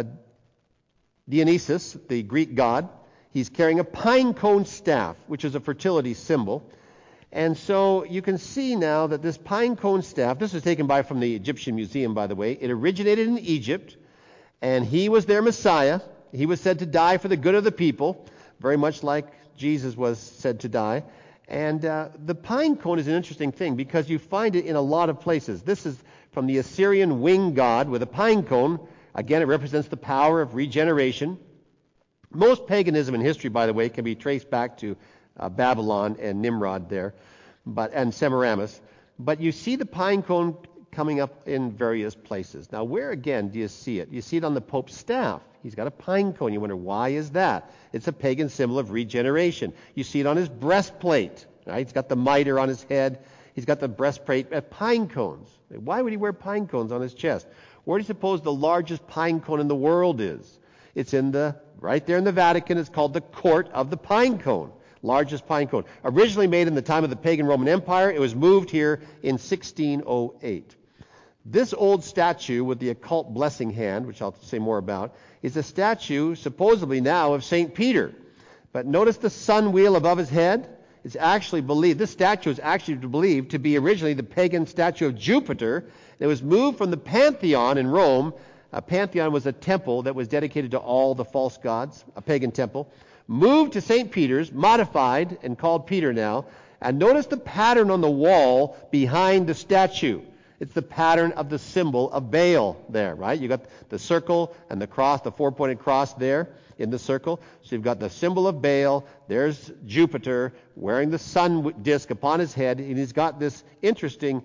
Dionysus, the Greek god. He's carrying a pine cone staff, which is a fertility symbol. And so you can see now that this pine cone staff, this was taken from the Egyptian Museum, by the way. It originated in Egypt, and he was their Messiah. He was said to die for the good of the people, very much like Jesus was said to die. And the pine cone is an interesting thing because you find it in a lot of places. This is from the Assyrian wing god with a pine cone. Again, it represents the power of regeneration. Most paganism in history, by the way, can be traced back to Babylon and Nimrod there, and Semiramis. But you see the pine cone coming up in various places. Now, where again do you see it? You see it on the Pope's staff. He's got a pine cone. You wonder, why is that? It's a pagan symbol of regeneration. You see it on his breastplate. Right? He's got the mitre on his head. He's got the breastplate of pine cones. Why would he wear pine cones on his chest? Where do you suppose the largest pine cone in the world is? It's right there in the Vatican. It's called the Court of the Pine Cone. Largest pine cone. Originally made in the time of the pagan Roman Empire. It was moved here in 1608. This old statue with the occult blessing hand, which I'll say more about, is a statue supposedly now of St. Peter. But notice the sun wheel above his head. It's actually believed, this statue is actually believed to be originally the pagan statue of Jupiter. It was moved from the Pantheon in Rome. A Pantheon was a temple that was dedicated to all the false gods, a pagan temple. Moved to St. Peter's, modified and called Peter now. And notice the pattern on the wall behind the statue. It's the pattern of the symbol of Baal there, right? You got the circle and the cross, the four-pointed cross there in the circle. So you've got the symbol of Baal. There's Jupiter wearing the sun disk upon his head, and he's got this interesting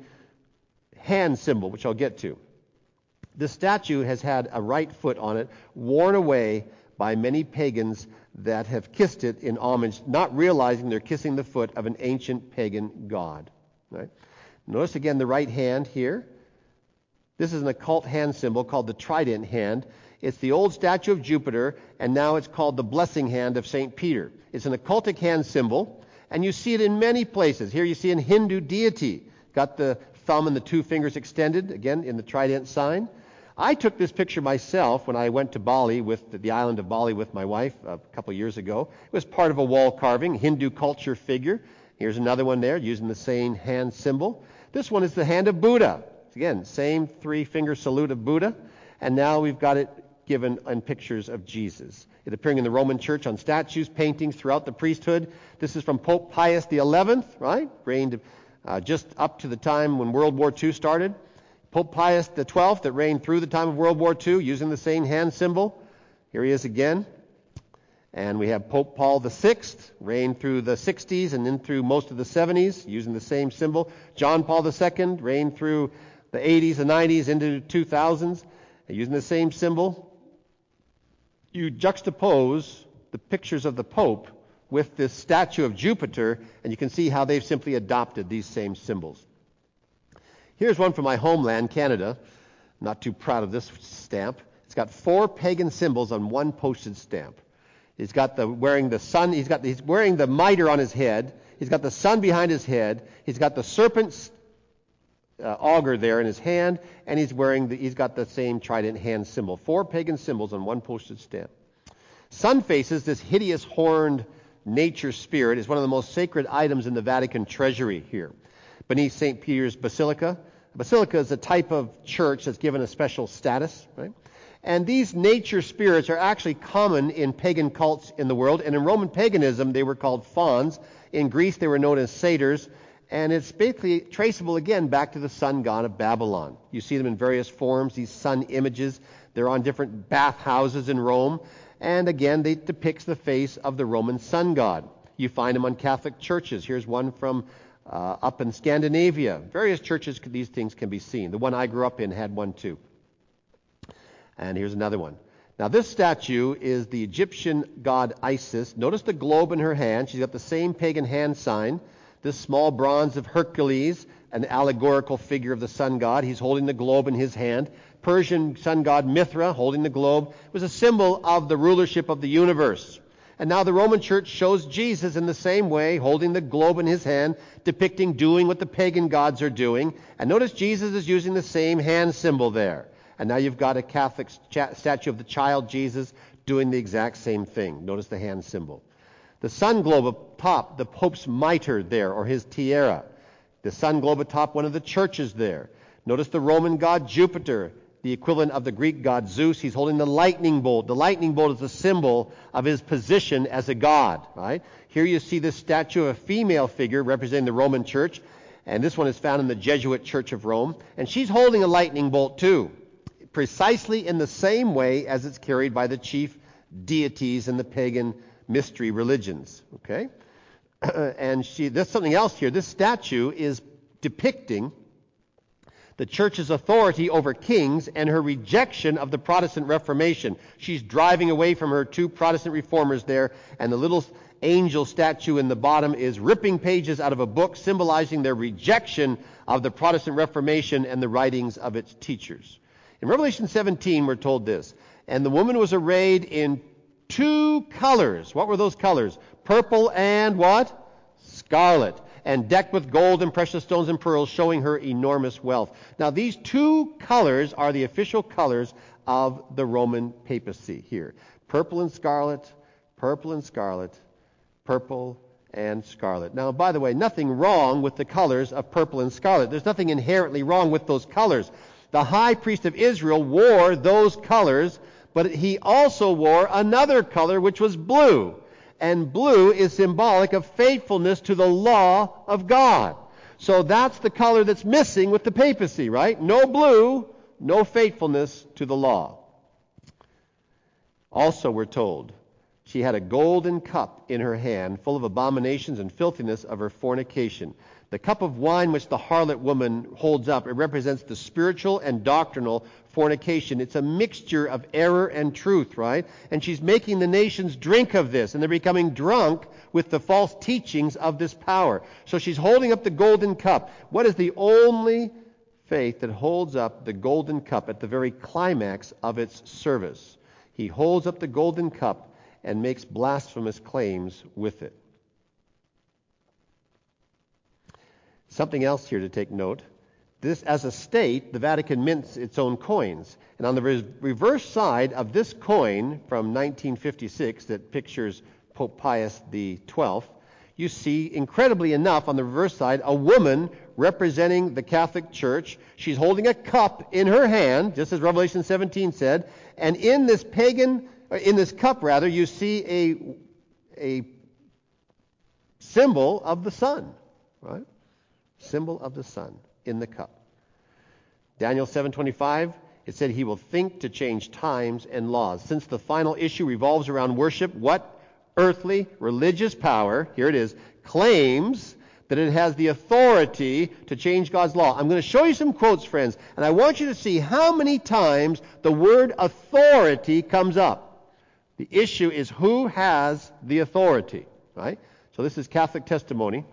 hand symbol, which I'll get to. The statue has had a right foot on it, worn away by many pagans that have kissed it in homage, not realizing they're kissing the foot of an ancient pagan god, right? Notice again the right hand here. This is an occult hand symbol called the trident hand. It's the old statue of Jupiter, and now it's called the blessing hand of St. Peter. It's an occultic hand symbol, and you see it in many places. Here you see in Hindu deity. Got the thumb and the two fingers extended, again, in the trident sign. I took this picture myself when I went to Bali, with the island of Bali, with my wife a couple years ago. It was part of a wall carving, Hindu culture figure. Here's another one there using the same hand symbol. This one is the hand of Buddha. Again, same three-finger salute of Buddha. And now we've got it given in pictures of Jesus. It appearing in the Roman Church on statues, paintings throughout the priesthood. This is from Pope Pius XI, right? Reigned just up to the time when World War II started. Pope Pius XII that reigned through the time of World War II using the same hand symbol. Here he is again. And we have Pope Paul VI, reigned through the 60s and then through most of the 70s, using the same symbol. John Paul II, reigned through the 80s and 90s into 2000s, using the same symbol. You juxtapose the pictures of the Pope with this statue of Jupiter, and you can see how they've simply adopted these same symbols. Here's one from my homeland, Canada. I'm not too proud of this stamp. It's got 4 pagan symbols on one postage stamp. He's got wearing the sun. He's wearing the mitre on his head. He's got the sun behind his head. He's got the serpent's auger there in his hand, and he's got the same trident hand symbol. 4 pagan symbols on one postage stamp. Sun faces, this hideous horned nature spirit, is one of the most sacred items in the Vatican treasury here, beneath St. Peter's Basilica. A basilica is a type of church that's given a special status, right? And these nature spirits are actually common in pagan cults in the world. And in Roman paganism, they were called fauns. In Greece, they were known as satyrs. And it's basically traceable again back to the sun god of Babylon. You see them in various forms, these sun images. They're on different bathhouses in Rome. And again, they depict the face of the Roman sun god. You find them on Catholic churches. Here's one from up in Scandinavia. Various churches, these things can be seen. The one I grew up in had one too. And here's another one. Now this statue is the Egyptian god Isis. Notice the globe in her hand. She's got the same pagan hand sign. This small bronze of Hercules, an allegorical figure of the sun god. He's holding the globe in his hand. Persian sun god Mithra, holding the globe, was a symbol of the rulership of the universe. And now the Roman Church shows Jesus in the same way, holding the globe in his hand, depicting doing what the pagan gods are doing. And notice Jesus is using the same hand symbol there. And now you've got a Catholic statue of the child Jesus doing the exact same thing. Notice the hand symbol. The sun globe atop the Pope's mitre there, or his tiara. The sun globe atop one of the churches there. Notice the Roman god Jupiter, the equivalent of the Greek god Zeus. He's holding the lightning bolt. The lightning bolt is a symbol of his position as a god, right? Here you see this statue of a female figure representing the Roman Church. And this one is found in the Jesuit Church of Rome. And she's holding a lightning bolt too, precisely in the same way as it's carried by the chief deities in the pagan mystery religions. Okay? And there's something else here. This statue is depicting the church's authority over kings, and her rejection of the Protestant Reformation. She's driving away from her two Protestant reformers there, and the little angel statue in the bottom is ripping pages out of a book symbolizing their rejection of the Protestant Reformation and the writings of its teachers. In Revelation 17, we're told this, and the woman was arrayed in two colors. What were those colors? Purple and what? Scarlet. And decked with gold and precious stones and pearls, showing her enormous wealth. Now, these two colors are the official colors of the Roman papacy here. Purple and scarlet, purple and scarlet, purple and scarlet. Now, by the way, nothing wrong with the colors of purple and scarlet. There's nothing inherently wrong with those colors. The high priest of Israel wore those colors, but he also wore another color, which was blue. And blue is symbolic of faithfulness to the law of God. So that's the color that's missing with the papacy, right? No blue, no faithfulness to the law. Also, we're told, she had a golden cup in her hand, full of abominations and filthiness of her fornication. The cup of wine which the harlot woman holds up, it represents the spiritual and doctrinal fornication. It's a mixture of error and truth, right? And she's making the nations drink of this, and they're becoming drunk with the false teachings of this power. So she's holding up the golden cup. What is the only faith that holds up the golden cup at the very climax of its service? He holds up the golden cup and makes blasphemous claims with it. Something else here to take note. This, as a state, the Vatican mints its own coins. And on the reverse side of this coin from 1956 that pictures Pope Pius XII, you see, incredibly enough, on the reverse side, a woman representing the Catholic Church. She's holding a cup in her hand, just as Revelation 17 said. And in this cup, you see a symbol of the sun, right? Symbol of the sun in the cup. Daniel 7:25, it said he will think to change times and laws. Since the final issue revolves around worship, what earthly religious power, here it is, claims that it has the authority to change God's law? I'm going to show you some quotes, friends, and I want you to see how many times the word authority comes up. The issue is who has the authority, right? So this is Catholic testimony.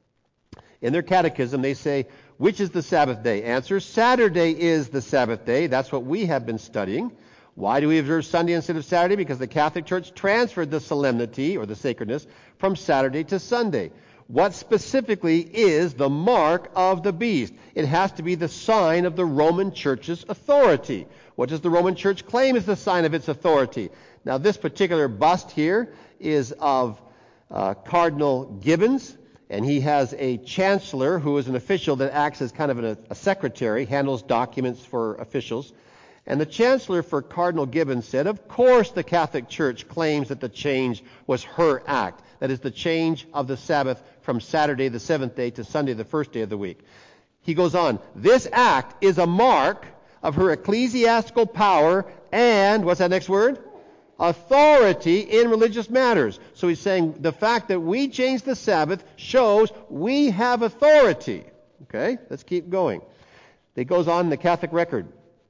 In their catechism, they say, which is the Sabbath day? Answer, Saturday is the Sabbath day. That's what we have been studying. Why do we observe Sunday instead of Saturday? Because the Catholic Church transferred the solemnity, or the sacredness, from Saturday to Sunday. What specifically is the mark of the beast? It has to be the sign of the Roman Church's authority. What does the Roman Church claim is the sign of its authority? Now, this particular bust here is of Cardinal Gibbons. And he has a chancellor who is an official that acts as kind of a secretary, handles documents for officials. And the chancellor for Cardinal Gibbons said, of course the Catholic Church claims that the change was her act. That is the change of the Sabbath from Saturday the seventh day to Sunday the first day of the week. He goes on, this act is a mark of her ecclesiastical power and, what's that next word? Authority in religious matters. So he's saying the fact that we change the Sabbath shows we have authority. Okay, let's keep going. It goes on in the Catholic Record.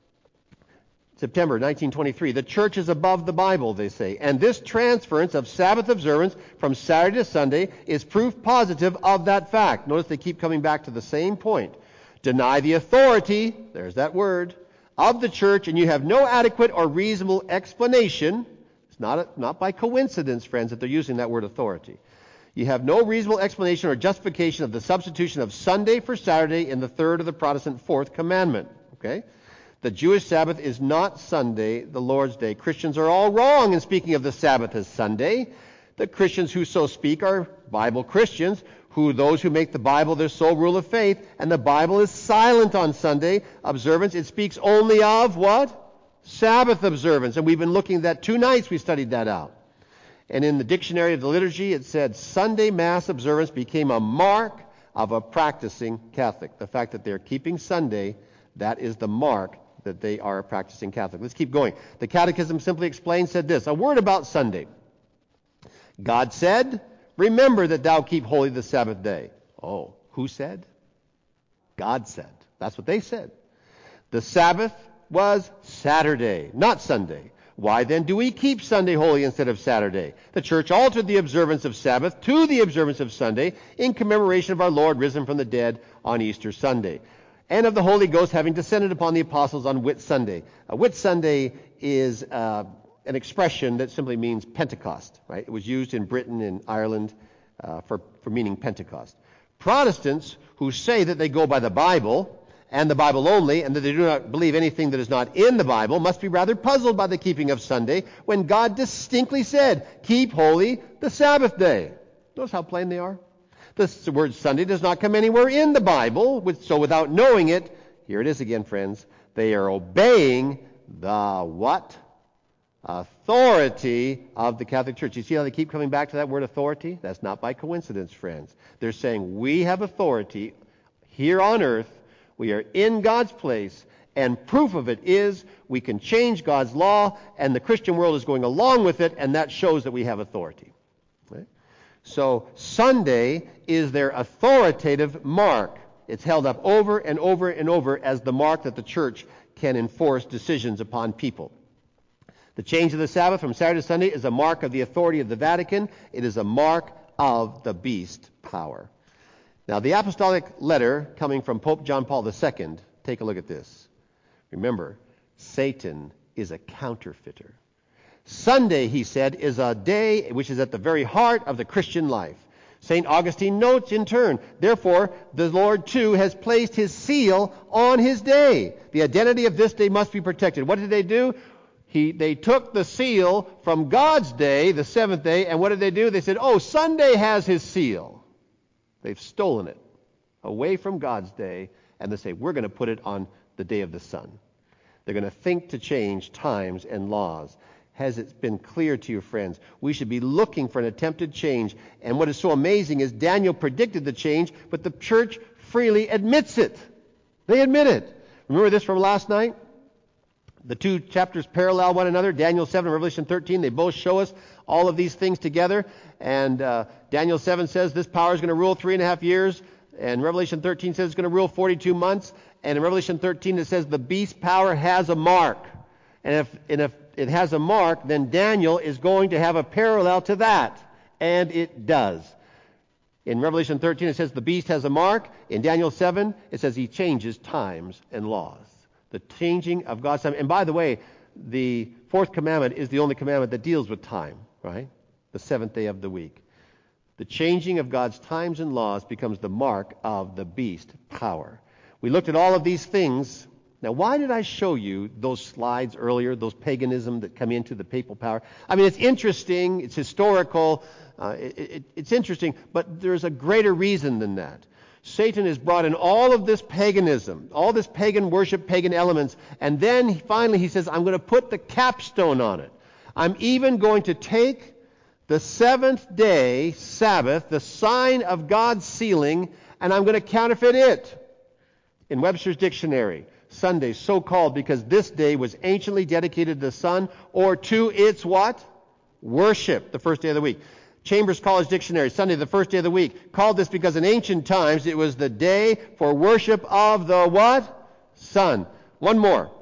September 1923. The church is above the Bible, they say. And this transference of Sabbath observance from Saturday to Sunday is proof positive of that fact. Notice they keep coming back to the same point. Deny the authority, there's that word, of the church, and you have no adequate or reasonable explanation. Not by coincidence, friends, that they're using that word authority. You have no reasonable explanation or justification of the substitution of Sunday for Saturday in the third of the Protestant fourth commandment. Okay? The Jewish Sabbath is not Sunday, the Lord's Day. Christians are all wrong in speaking of the Sabbath as Sunday. The Christians who so speak are Bible Christians, those who make the Bible their sole rule of faith, and the Bible is silent on Sunday observance. It speaks only of what? Sabbath observance. And we've been looking at that 2 nights. We studied that out. And in the Dictionary of the Liturgy, it said Sunday Mass observance became a mark of a practicing Catholic. The fact that they're keeping Sunday, that is the mark that they are a practicing Catholic. Let's keep going. The Catechism simply explained, said this, a word about Sunday. God said, remember that thou keep holy the Sabbath day. Oh, who said? God said. That's what they said. The Sabbath was Saturday, not Sunday. Why then do we keep Sunday holy instead of Saturday? The church altered the observance of Sabbath to the observance of Sunday in commemoration of our Lord risen from the dead on Easter Sunday, and of the Holy Ghost having descended upon the apostles on Whit Sunday. Whit Sunday is an expression that simply means Pentecost, right? It was used in Britain and Ireland for meaning Pentecost. Protestants who say that they go by the Bible and the Bible only, and that they do not believe anything that is not in the Bible, must be rather puzzled by the keeping of Sunday, when God distinctly said, keep holy the Sabbath day. Notice how plain they are? The word Sunday does not come anywhere in the Bible, so without knowing it, here it is again, friends, they are obeying the what? Authority of the Catholic Church. You see how they keep coming back to that word authority? That's not by coincidence, friends. They're saying we have authority here on earth. We are in God's place, and proof of it is we can change God's law, and the Christian world is going along with it, and that shows that we have authority. Right? So Sunday is their authoritative mark. It's held up over and over and over as the mark that the church can enforce decisions upon people. The change of the Sabbath from Saturday to Sunday is a mark of the authority of the Vatican. It is a mark of the beast power. Now, the apostolic letter coming from Pope John Paul II, take a look at this. Remember, Satan is a counterfeiter. Sunday, he said, is a day which is at the very heart of the Christian life. St. Augustine notes in turn, therefore, the Lord too has placed his seal on his day. The identity of this day must be protected. What did they do? They took the seal from God's day, the seventh day, and what did they do? They said, oh, Sunday has his seal. They've stolen it away from God's day, and they say, we're going to put it on the day of the sun. They're going to think to change times and laws. Has it been clear to you, friends? We should be looking for an attempted change. And what is so amazing is Daniel predicted the change, but the church freely admits it. They admit it. Remember this from last night? The two chapters parallel one another, Daniel 7 and Revelation 13. They both show us all of these things together. And Daniel 7 says this power is going to rule 3.5 years. And Revelation 13 says it's going to rule 42 months. And in Revelation 13 it says the beast power has a mark. And if it has a mark, then Daniel is going to have a parallel to that. And it does. In Revelation 13 it says the beast has a mark. In Daniel 7 it says he changes times and laws. The changing of God's time. And by the way, the fourth commandment is the only commandment that deals with time, right? The seventh day of the week. The changing of God's times and laws becomes the mark of the beast power. We looked at all of these things. Now, why did I show you those slides earlier, those paganism that come into the papal power? I mean, it's interesting, it's historical, it's interesting, but there's a greater reason than that. Satan has brought in all of this paganism, all this pagan worship, pagan elements, and then finally he says, I'm going to put the capstone on it. I'm even going to take the seventh day Sabbath, the sign of God's sealing, and I'm going to counterfeit it. In Webster's dictionary, Sunday, so called because this day was anciently dedicated to the sun or to its what? Worship, the first day of the week. Chambers College Dictionary, Sunday, the first day of the week, called this because in ancient times it was the day for worship of the what? Sun. One more.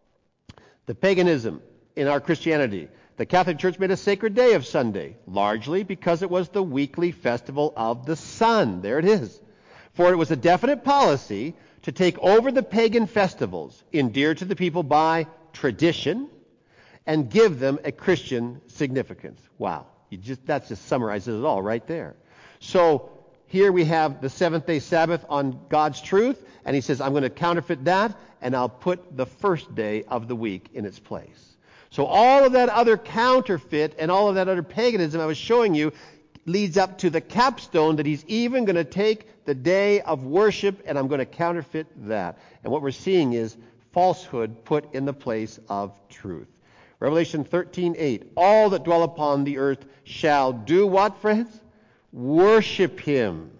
The paganism in our Christianity. The Catholic Church made a sacred day of Sunday, largely because it was the weekly festival of the sun. There it is. For it was a definite policy to take over the pagan festivals, endeared to the people by tradition, and give them a Christian significance. Wow. That just summarizes it all right there. So here we have the seventh day Sabbath on God's truth, and he says, I'm going to counterfeit that, and I'll put the first day of the week in its place. So all of that other counterfeit and all of that other paganism I was showing you leads up to the capstone that he's even going to take the day of worship, and I'm going to counterfeit that. And what we're seeing is falsehood put in the place of truth. Revelation 13:8, all that dwell upon the earth shall do what, friends? Worship him.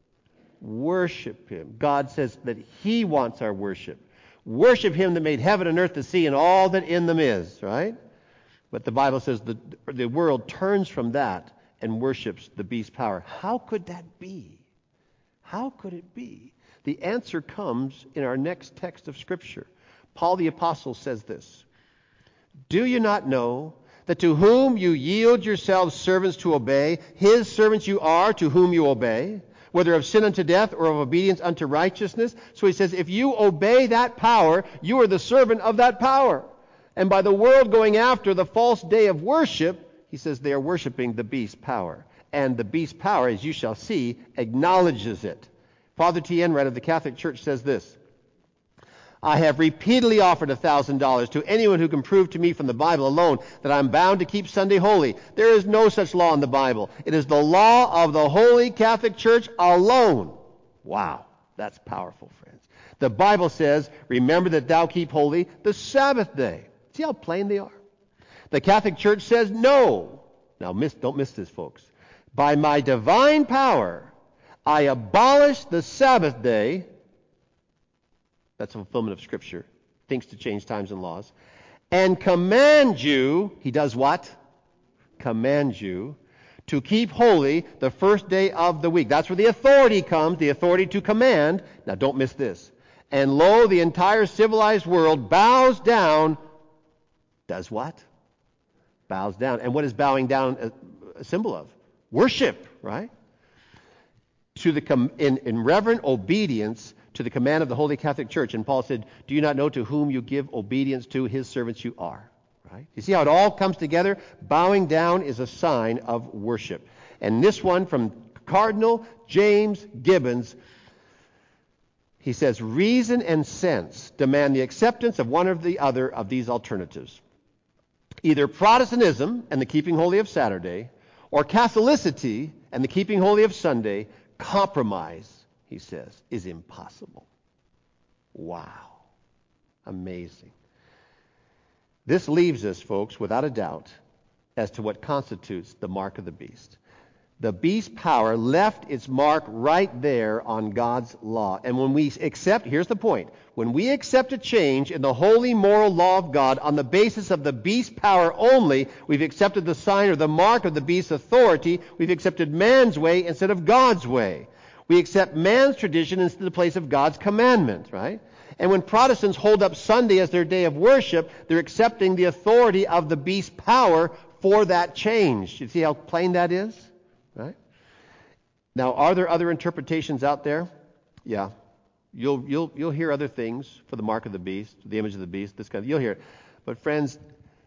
Worship him. God says that he wants our worship. Worship him that made heaven and earth, the sea, and all that in them is, right? But the Bible says the world turns from that and worships the beast power. How could that be? How could it be? The answer comes in our next text of Scripture. Paul the Apostle says this, "Do you not know that to whom you yield yourselves servants to obey, his servants you are to whom you obey, whether of sin unto death or of obedience unto righteousness?" So he says, if you obey that power, you are the servant of that power. And by the world going after the false day of worship, he says they are worshiping the beast's power. And the beast's power, as you shall see, acknowledges it. Father T. Enright of the Catholic Church says this, "I have repeatedly offered $1,000 to anyone who can prove to me from the Bible alone that I'm bound to keep Sunday holy. There is no such law in the Bible. It is the law of the Holy Catholic Church alone." Wow, that's powerful, friends. The Bible says, "Remember that thou keep holy the Sabbath day." See how plain they are? The Catholic Church says no. Now, don't miss this, folks. "By my divine power, I abolish the Sabbath day." That's a fulfillment of Scripture. Thinks to change times and laws. "And command you," he does what? Command you to keep holy the first day of the week. That's where the authority comes, the authority to command. Now don't miss this. "And lo, the entire civilized world bows down." Does what? Bows down. And what is bowing down a symbol of? Worship, right? In reverent obedience to the command of the Holy Catholic Church. And Paul said, "Do you not know to whom you give obedience to? His servants you are." Right? You see how it all comes together? Bowing down is a sign of worship. And this one from Cardinal James Gibbons, he says, "Reason and sense demand the acceptance of one or the other of these alternatives. Either Protestantism and the keeping holy of Saturday, or Catholicity and the keeping holy of Sunday. Compromise," he says, "is impossible." Wow. Amazing. This leaves us, folks, without a doubt, as to what constitutes the mark of the beast. The beast's power left its mark right there on God's law. And when we accept, here's the point, when we accept a change in the holy moral law of God on the basis of the beast's power only, we've accepted the sign or the mark of the beast's authority. We've accepted man's way instead of God's way. We accept man's tradition instead of the place of God's commandment, right? And when Protestants hold up Sunday as their day of worship, they're accepting the authority of the beast's power for that change. You see how plain that is? Right? Now, are there other interpretations out there? Yeah. You'll hear other things for the mark of the beast, the image of the beast, this kind of, you'll hear it. But friends,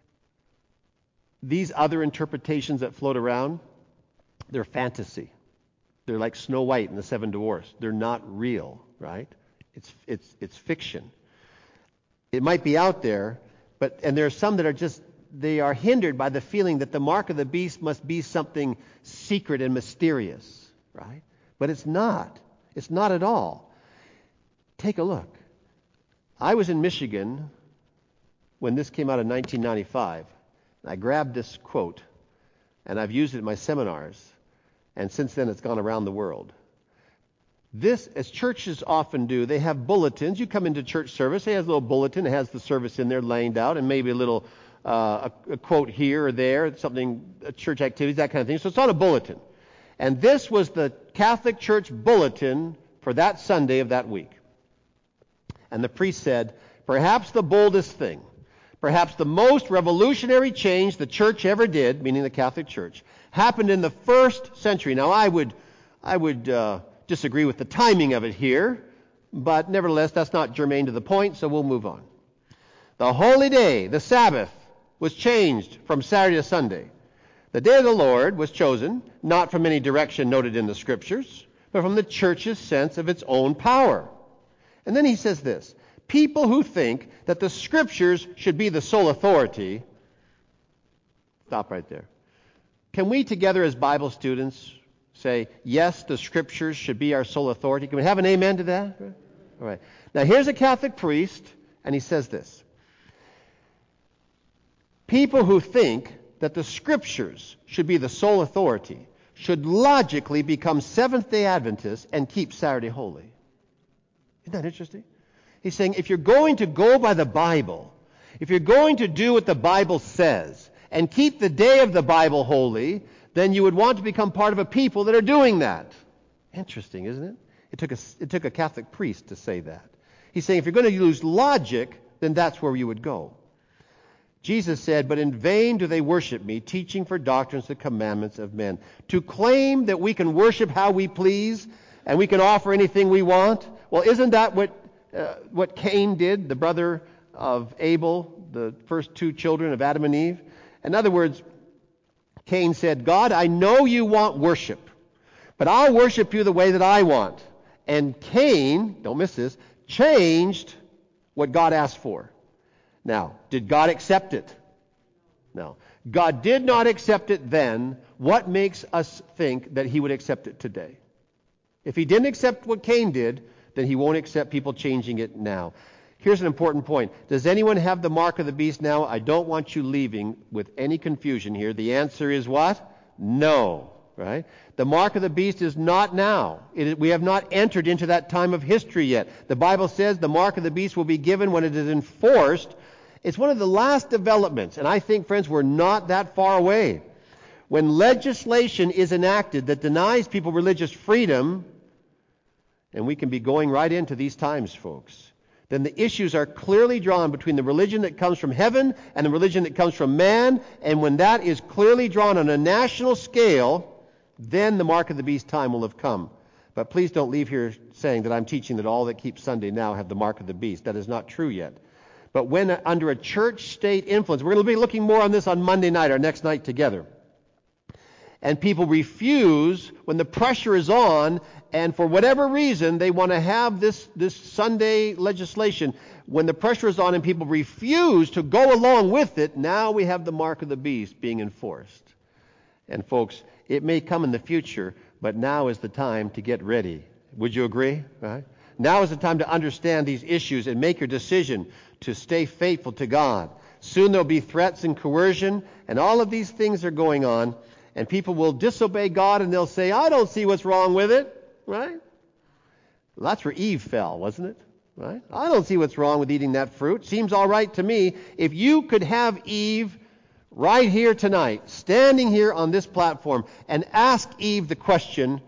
these other interpretations that float around, they're fantasy. They're like Snow White and the Seven Dwarfs. They're not real, right? It's fiction. It might be out there, and there are some that are just, they are hindered by the feeling that the mark of the beast must be something secret and mysterious, right? But it's not. It's not at all. Take a look. I was in Michigan when this came out in 1995. I grabbed this quote, and I've used it in my seminars, and since then it's gone around the world. This, as churches often do, they have bulletins. You come into church service, it has a little bulletin, it has the service in there laid out, and maybe a little a quote here or there, something, church activities, that kind of thing. So it's on a bulletin. And this was the Catholic Church bulletin for that Sunday of that week. And the priest said, "Perhaps the boldest thing, perhaps the most revolutionary change the church ever did," meaning the Catholic Church, "happened in the first century." Now, I would disagree with the timing of it here, but nevertheless, that's not germane to the point, so we'll move on. "The holy day, the Sabbath, was changed from Saturday to Sunday. The day of the Lord was chosen, not from any direction noted in the Scriptures, but from the church's sense of its own power." And then he says this, "People who think that the Scriptures should be the sole authority..." Stop right there. Can we together as Bible students say, yes, the Scriptures should be our sole authority? Can we have an amen to that? All right. Now here's a Catholic priest, and he says this. People who think that the Scriptures should be the sole authority should logically become Seventh-day Adventists and keep Saturday holy. Isn't that interesting? He's saying if you're going to go by the Bible, if you're going to do what the Bible says and keep the day of the Bible holy, then you would want to become part of a people that are doing that. Interesting, isn't it? It took a Catholic priest to say that. He's saying if you're going to use logic then that's where you would go. Jesus said, "But in vain do they worship me, teaching for doctrines the commandments of men." To claim that we can worship how we please and we can offer anything we want, well, isn't that what Cain did, the brother of Abel, the first two children of Adam and Eve? In other words, Cain said, "God, I know you want worship, but I'll worship you the way that I want." And Cain, don't miss this, changed what God asked for. Now, did God accept it? No. God did not accept it then. What makes us think that he would accept it today? If he didn't accept what Cain did, then he won't accept people changing it now. Here's an important point. Does anyone have the mark of the beast now? I don't want you leaving with any confusion here. The answer is what? No. Right? The mark of the beast is not now. We have not entered into that time of history yet. The Bible says the mark of the beast will be given when it is enforced. It's one of the last developments, and I think, friends, we're not that far away. When legislation is enacted that denies people religious freedom, and we can be going right into these times, folks, then the issues are clearly drawn between the religion that comes from heaven and the religion that comes from man, and when that is clearly drawn on a national scale, then the mark of the beast time will have come. But please don't leave here saying that I'm teaching that all that keep Sunday now have the mark of the beast. That is not true yet. But when under a church-state influence, we're going to be looking more on this on Monday night, our next night together. And people refuse when the pressure is on, and for whatever reason they want to have this Sunday legislation. When the pressure is on and people refuse to go along with it, now we have the mark of the beast being enforced. And folks, it may come in the future, but now is the time to get ready. Would you agree? Right? Now is the time to understand these issues and make your decision to stay faithful to God. Soon there'll be threats and coercion, and all of these things are going on, and people will disobey God, and they'll say, "I don't see what's wrong with it." Right? Well, that's where Eve fell, wasn't it? Right? I don't see what's wrong with eating that fruit. Seems all right to me. If you could have Eve right here tonight, standing here on this platform, and ask Eve the question,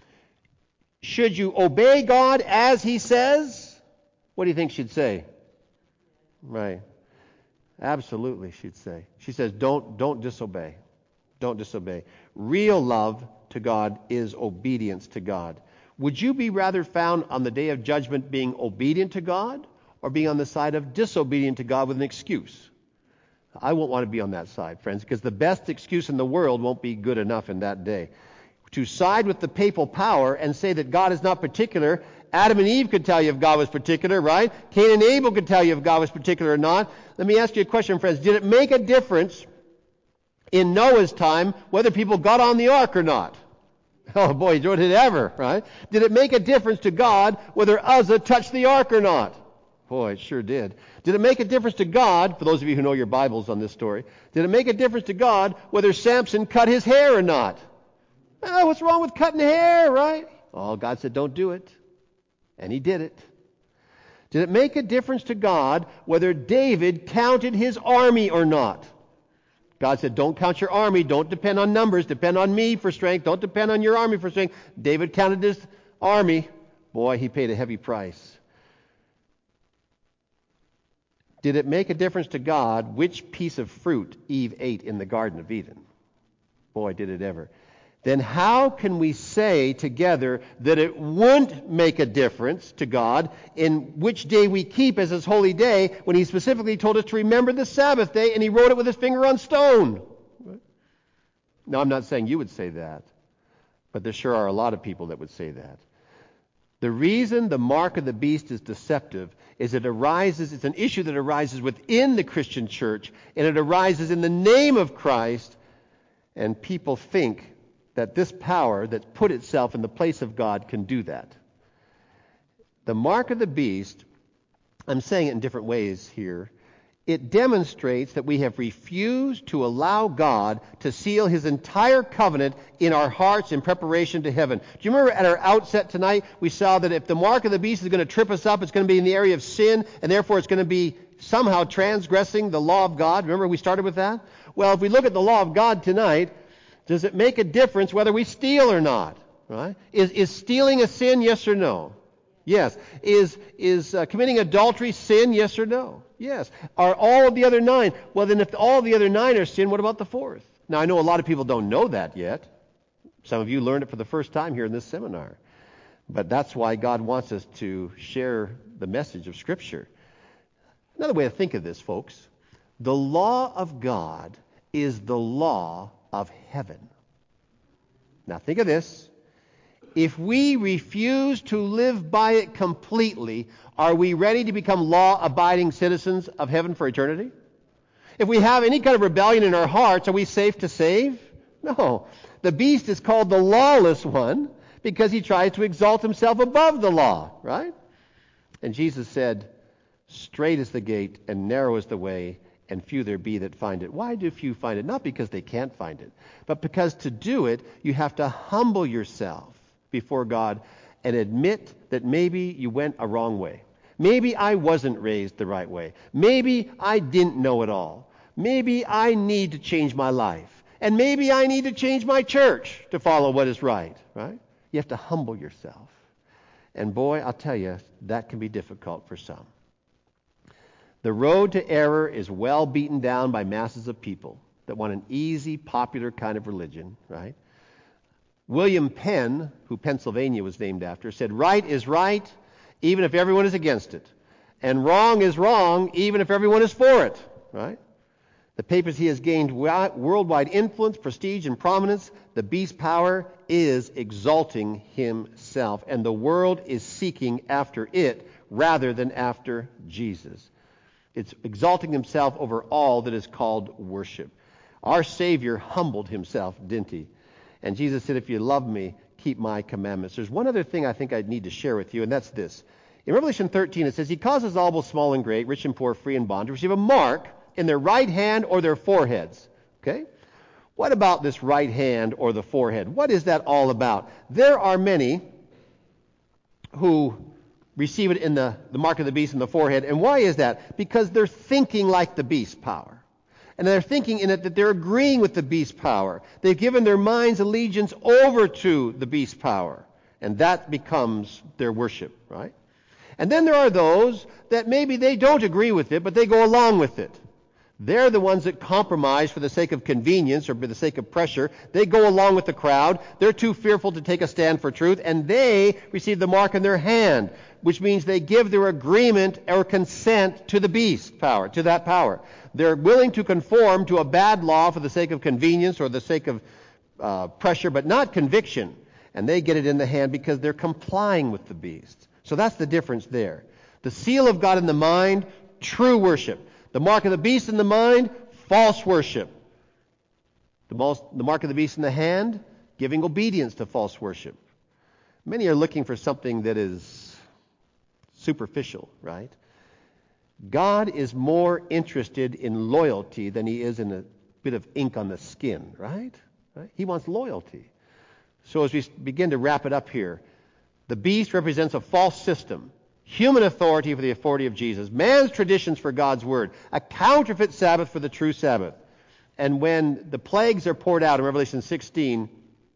should you obey God as he says? What do you think she'd say? Right. Absolutely, she'd say. She says, don't disobey. Don't disobey. Real love to God is obedience to God. Would you be rather found on the day of judgment being obedient to God or being on the side of disobedient to God with an excuse? I won't want to be on that side, friends, because the best excuse in the world won't be good enough in that day. To side with the papal power and say that God is not particular, Adam and Eve could tell you if God was particular, right? Cain and Abel could tell you if God was particular or not. Let me ask you a question, friends. Did it make a difference in Noah's time whether people got on the ark or not? Oh boy, did it ever, right? Did it make a difference to God whether Uzzah touched the ark or not? Boy, it sure did. Did it make a difference to God, for those of you who know your Bibles on this story, did it make a difference to God whether Samson cut his hair or not? Oh, what's wrong with cutting hair, right? Oh, God said don't do it. And he did it. Did it make a difference to God whether David counted his army or not? God said, don't count your army. Don't depend on numbers. Depend on me for strength. Don't depend on your army for strength. David counted his army. Boy, he paid a heavy price. Did it make a difference to God which piece of fruit Eve ate in the Garden of Eden? Boy, did it ever. Then how can we say together that it wouldn't make a difference to God in which day we keep as his holy day when he specifically told us to remember the Sabbath day and he wrote it with his finger on stone? Now, I'm not saying you would say that, but there sure are a lot of people that would say that. The reason the mark of the beast is deceptive is it's an issue that arises within the Christian church, and it arises in the name of Christ, and people think that this power that's put itself in the place of God can do that. The mark of the beast, I'm saying it in different ways here, it demonstrates that we have refused to allow God to seal his entire covenant in our hearts in preparation to heaven. Do you remember at our outset tonight, we saw that if the mark of the beast is going to trip us up, it's going to be in the area of sin, and therefore it's going to be somehow transgressing the law of God. Remember we started with that? Well, if we look at the law of God tonight, does it make a difference whether we steal or not? Right? Is stealing a sin, yes or no? Yes. Is committing adultery sin, yes or no? Yes. Are all of the other 9? Well, then if all the other 9 are sin, what about the 4th? Now, I know a lot of people don't know that yet. Some of you learned it for the first time here in this seminar. But that's why God wants us to share the message of Scripture. Another way to think of this, folks, the law of God is the law of heaven. Now think of this. If we refuse to live by it completely, are we ready to become law-abiding citizens of heaven for eternity? If we have any kind of rebellion in our hearts, are we safe to save? No. The beast is called the lawless one because he tries to exalt himself above the law, right? And Jesus said, "Straight is the gate and narrow is the way, and few there be that find it." Why do few find it? Not because they can't find it, but because to do it, you have to humble yourself before God and admit that maybe you went a wrong way. Maybe I wasn't raised the right way. Maybe I didn't know it all. Maybe I need to change my life. And maybe I need to change my church to follow what is right, right? You have to humble yourself. And boy, I'll tell you, that can be difficult for some. The road to error is well beaten down by masses of people that want an easy, popular kind of religion, right? William Penn, who Pennsylvania was named after, said, "Right is right, even if everyone is against it. And wrong is wrong, even if everyone is for it," right? The papacy has gained worldwide influence, prestige, and prominence. The beast's power is exalting himself, and the world is seeking after it rather than after Jesus. It's exalting himself over all that is called worship. Our Savior humbled himself, didn't he? And Jesus said, "If you love me, keep my commandments." There's one other thing I think I need to share with you, and that's this. In Revelation 13, it says, "He causes all, both small and great, rich and poor, free and bond, to receive a mark in their right hand or their foreheads." Okay? What about this right hand or the forehead? What is that all about? There are many who receive it in the mark of the beast in the forehead. And why is that? Because they're thinking like the beast's power. And they're thinking in it that they're agreeing with the beast's power. They've given their mind's allegiance over to the beast's power. And that becomes their worship, right? And then there are those that maybe they don't agree with it, but they go along with it. They're the ones that compromise for the sake of convenience or for the sake of pressure. They go along with the crowd. They're too fearful to take a stand for truth, and they receive the mark in their hand, which means they give their agreement or consent to the beast power, to that power. They're willing to conform to a bad law for the sake of convenience or the sake of pressure, but not conviction. And they get it in the hand because they're complying with the beast. So that's the difference there. The seal of God in the mind, true worship. The mark of the beast in the mind, false worship. The mark of the beast in the hand, giving obedience to false worship. Many are looking for something that is superficial, right? God is more interested in loyalty than he is in a bit of ink on the skin, right? He wants loyalty. So as we begin to wrap it up here, the beast represents a false system. Human authority for the authority of Jesus. Man's traditions for God's word. A counterfeit Sabbath for the true Sabbath. And when the plagues are poured out in Revelation 16,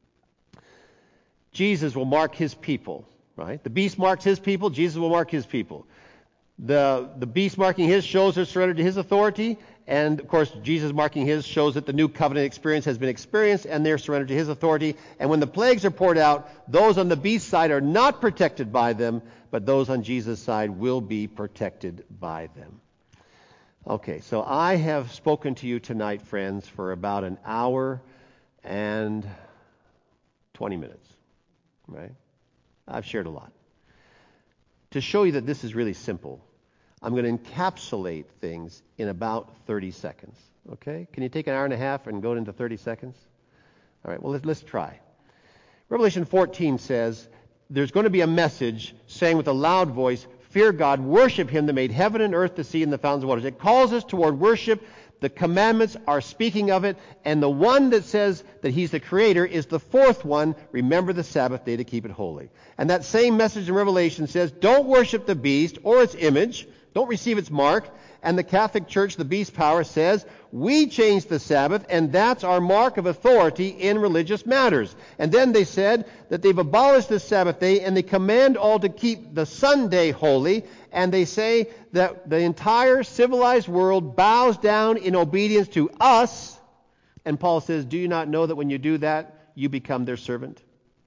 Jesus will mark his people, right? The beast marks his people. Jesus will mark his people. The beast marking his shows their surrender to his authority. And, of course, Jesus marking his shows that the new covenant experience has been experienced and they're surrendered to his authority. And when the plagues are poured out, those on the beast's side are not protected by them, but those on Jesus' side will be protected by them. Okay, so I have spoken to you tonight, friends, for about an hour and 20 minutes, right? I've shared a lot. To show you that this is really simple, I'm going to encapsulate things in about 30 seconds, okay? Can you take an hour and a half and go into 30 seconds? All right, well, let's try. Revelation 14 says, there's going to be a message saying with a loud voice, "Fear God, worship him that made heaven and earth, the sea, and the fountains of waters." It calls us toward worship. The commandments are speaking of it. And the one that says that he's the creator is the fourth one. Remember the Sabbath day to keep it holy. And that same message in Revelation says, don't worship the beast or its image. Don't receive its mark. And the Catholic Church, the beast power, says, we changed the Sabbath, and that's our mark of authority in religious matters. And then they said that they've abolished the Sabbath day, and they command all to keep the Sunday holy, and they say that the entire civilized world bows down in obedience to us. And Paul says, do you not know that when you do that, you become their servant?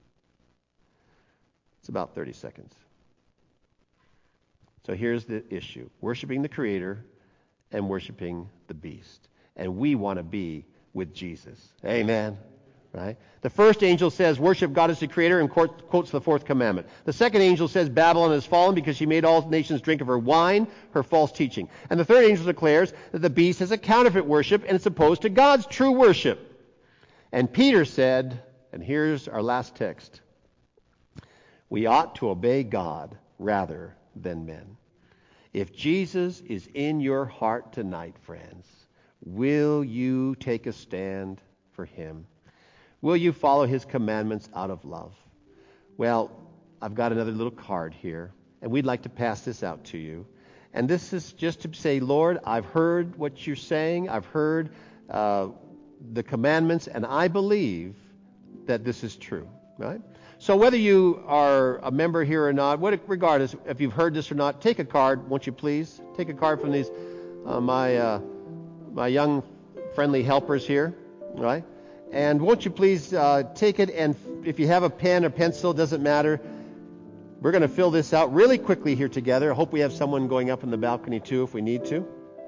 It's about 30 seconds. So here's the issue. Worshiping the Creator and worshiping the beast. And we want to be with Jesus. Amen. Right? The first angel says, worship God as the Creator, and quotes the fourth commandment. The second angel says, Babylon has fallen because she made all nations drink of her wine, her false teaching. And the third angel declares that the beast is a counterfeit worship, and it's opposed to God's true worship. And Peter said, and here's our last text, we ought to obey God rather than men. If Jesus is in your heart tonight, friends, will you take a stand for him? Will you follow his commandments out of love? Well, I've got another little card here, and we'd like to pass this out to you. And this is just to say, Lord, I've heard what you're saying. I've heard the commandments, and I believe that this is true, right? So whether you are a member here or not, regardless if you've heard this or not, take a card, won't you please? Take a card from these my young friendly helpers here, right? And won't you please take it, and if you have a pen or pencil, doesn't matter. We're going to fill this out really quickly here together. I hope we have someone going up in the balcony too if we need to.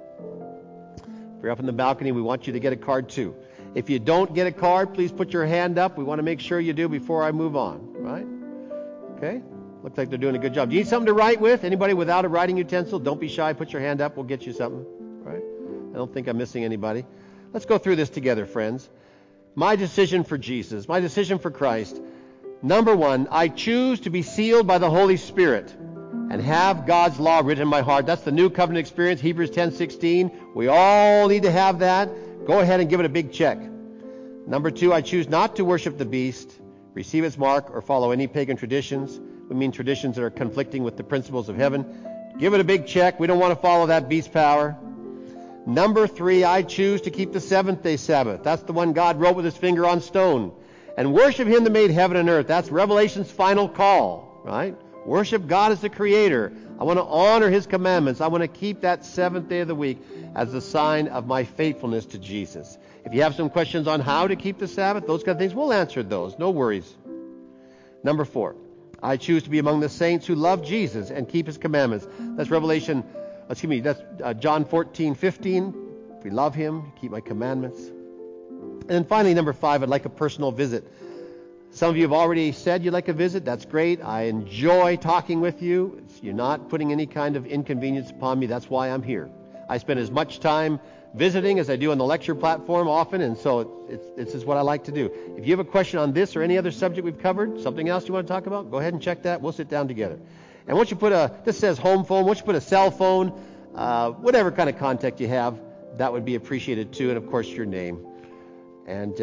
If you're up in the balcony, we want you to get a card too. If you don't get a card, please put your hand up. We want to make sure you do before I move on, right? Okay? Looks like they're doing a good job. Do you need something to write with? Anybody without a writing utensil? Don't be shy. Put your hand up. We'll get you something, right? I don't think I'm missing anybody. Let's go through this together, friends. My decision for Jesus. My decision for Christ. Number one, I choose to be sealed by the Holy Spirit and have God's law written in my heart. That's the new covenant experience, Hebrews 10:16. We all need to have that. Go ahead and give it a big check. Number two, I choose not to worship the beast, receive its mark, or follow any pagan traditions. We mean traditions that are conflicting with the principles of heaven. Give it a big check. We don't want to follow that beast power. Number three, I choose to keep the seventh-day Sabbath. That's the one God wrote with his finger on stone. And worship him that made heaven and earth. That's Revelation's final call, right? Worship God as the Creator. I want to honor his commandments. I want to keep that seventh day of the week as a sign of my faithfulness to Jesus. If you have some questions on how to keep the Sabbath, those kind of things, we'll answer those. No worries. Number four, I choose to be among the saints who love Jesus and keep his commandments. That's that's John 14:15. If we love him, keep my commandments. And then finally, number five, I'd like a personal visit. Some of you have already said you'd like a visit. That's great. I enjoy talking with you. You're not putting any kind of inconvenience upon me. That's why I'm here. I spend as much time visiting as I do on the lecture platform often, and so this is what I like to do. If you have a question on this or any other subject we've covered, something else you want to talk about, go ahead and check that. We'll sit down together. And once you put this says home phone, once you put a cell phone, whatever kind of contact you have, that would be appreciated too, and of course your name. And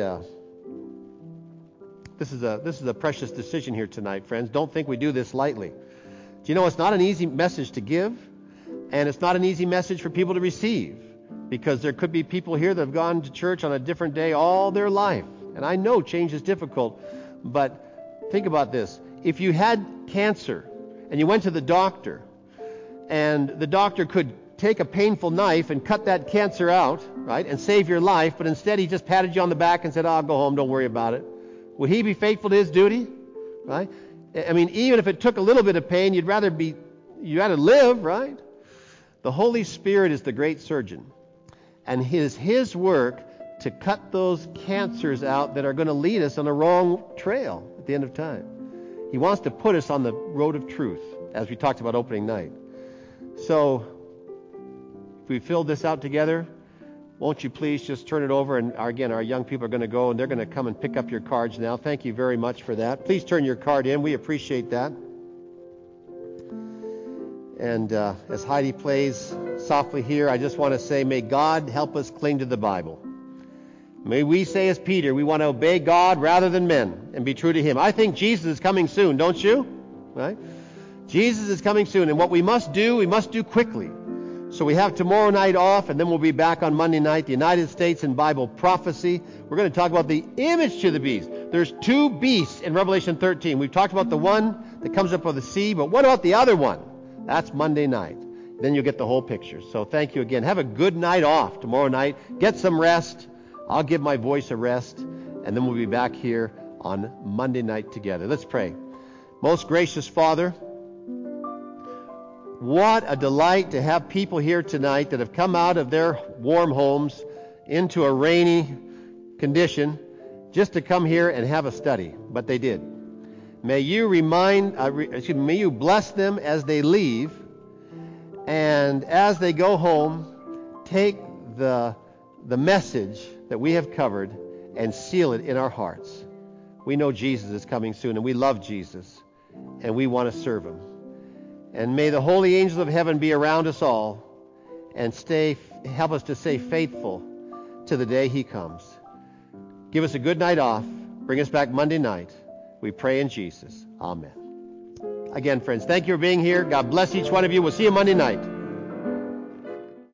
this is a precious decision here tonight, friends. Don't think we do this lightly. Do you know it's not an easy message to give, and it's not an easy message for people to receive, because there could be people here that have gone to church on a different day all their life. And I know change is difficult, but think about this. If you had cancer and you went to the doctor, and the doctor could take a painful knife and cut that cancer out, right, and save your life, but instead he just patted you on the back and said, "I'll go home, don't worry about it," would he be faithful to his duty? Right? I mean, even if it took a little bit of pain, you'd rather live, right? The Holy Spirit is the great surgeon, and it is his work to cut those cancers out that are going to lead us on the wrong trail at the end of time. He wants to put us on the road of truth, as we talked about opening night. So, if we filled this out together, won't you please just turn it over? And again, our young people are going to go, and they're going to come and pick up your cards now. Thank you very much for that. Please turn your card in. We appreciate that. And as Heidi plays softly here, I just want to say, may God help us cling to the Bible. May we say as Peter, we want to obey God rather than men and be true to him. I think Jesus is coming soon, don't you? Right? Jesus is coming soon, and what we must do quickly. So we have tomorrow night off, and then we'll be back on Monday night, the United States in Bible prophecy. We're going to talk about the image to the beast. There's two beasts in Revelation 13. We've talked about the one that comes up with the sea, but what about the other one? That's Monday night. Then you'll get the whole picture. So thank you again. Have a good night off tomorrow night. Get some rest. I'll give my voice a rest, and then we'll be back here on Monday night together. Let's pray. Most gracious Father, what a delight to have people here tonight that have come out of their warm homes into a rainy condition just to come here and have a study. But they did. May you may you bless them as they leave, and as they go home, take the message that we have covered and seal it in our hearts. We know Jesus is coming soon, and we love Jesus, and we want to serve him. And may the holy angels of heaven be around us all and help us to stay faithful to the day he comes. Give us a good night off. Bring us back Monday night. We pray in Jesus. Amen. Again, friends, thank you for being here. God bless each one of you. We'll see you Monday night.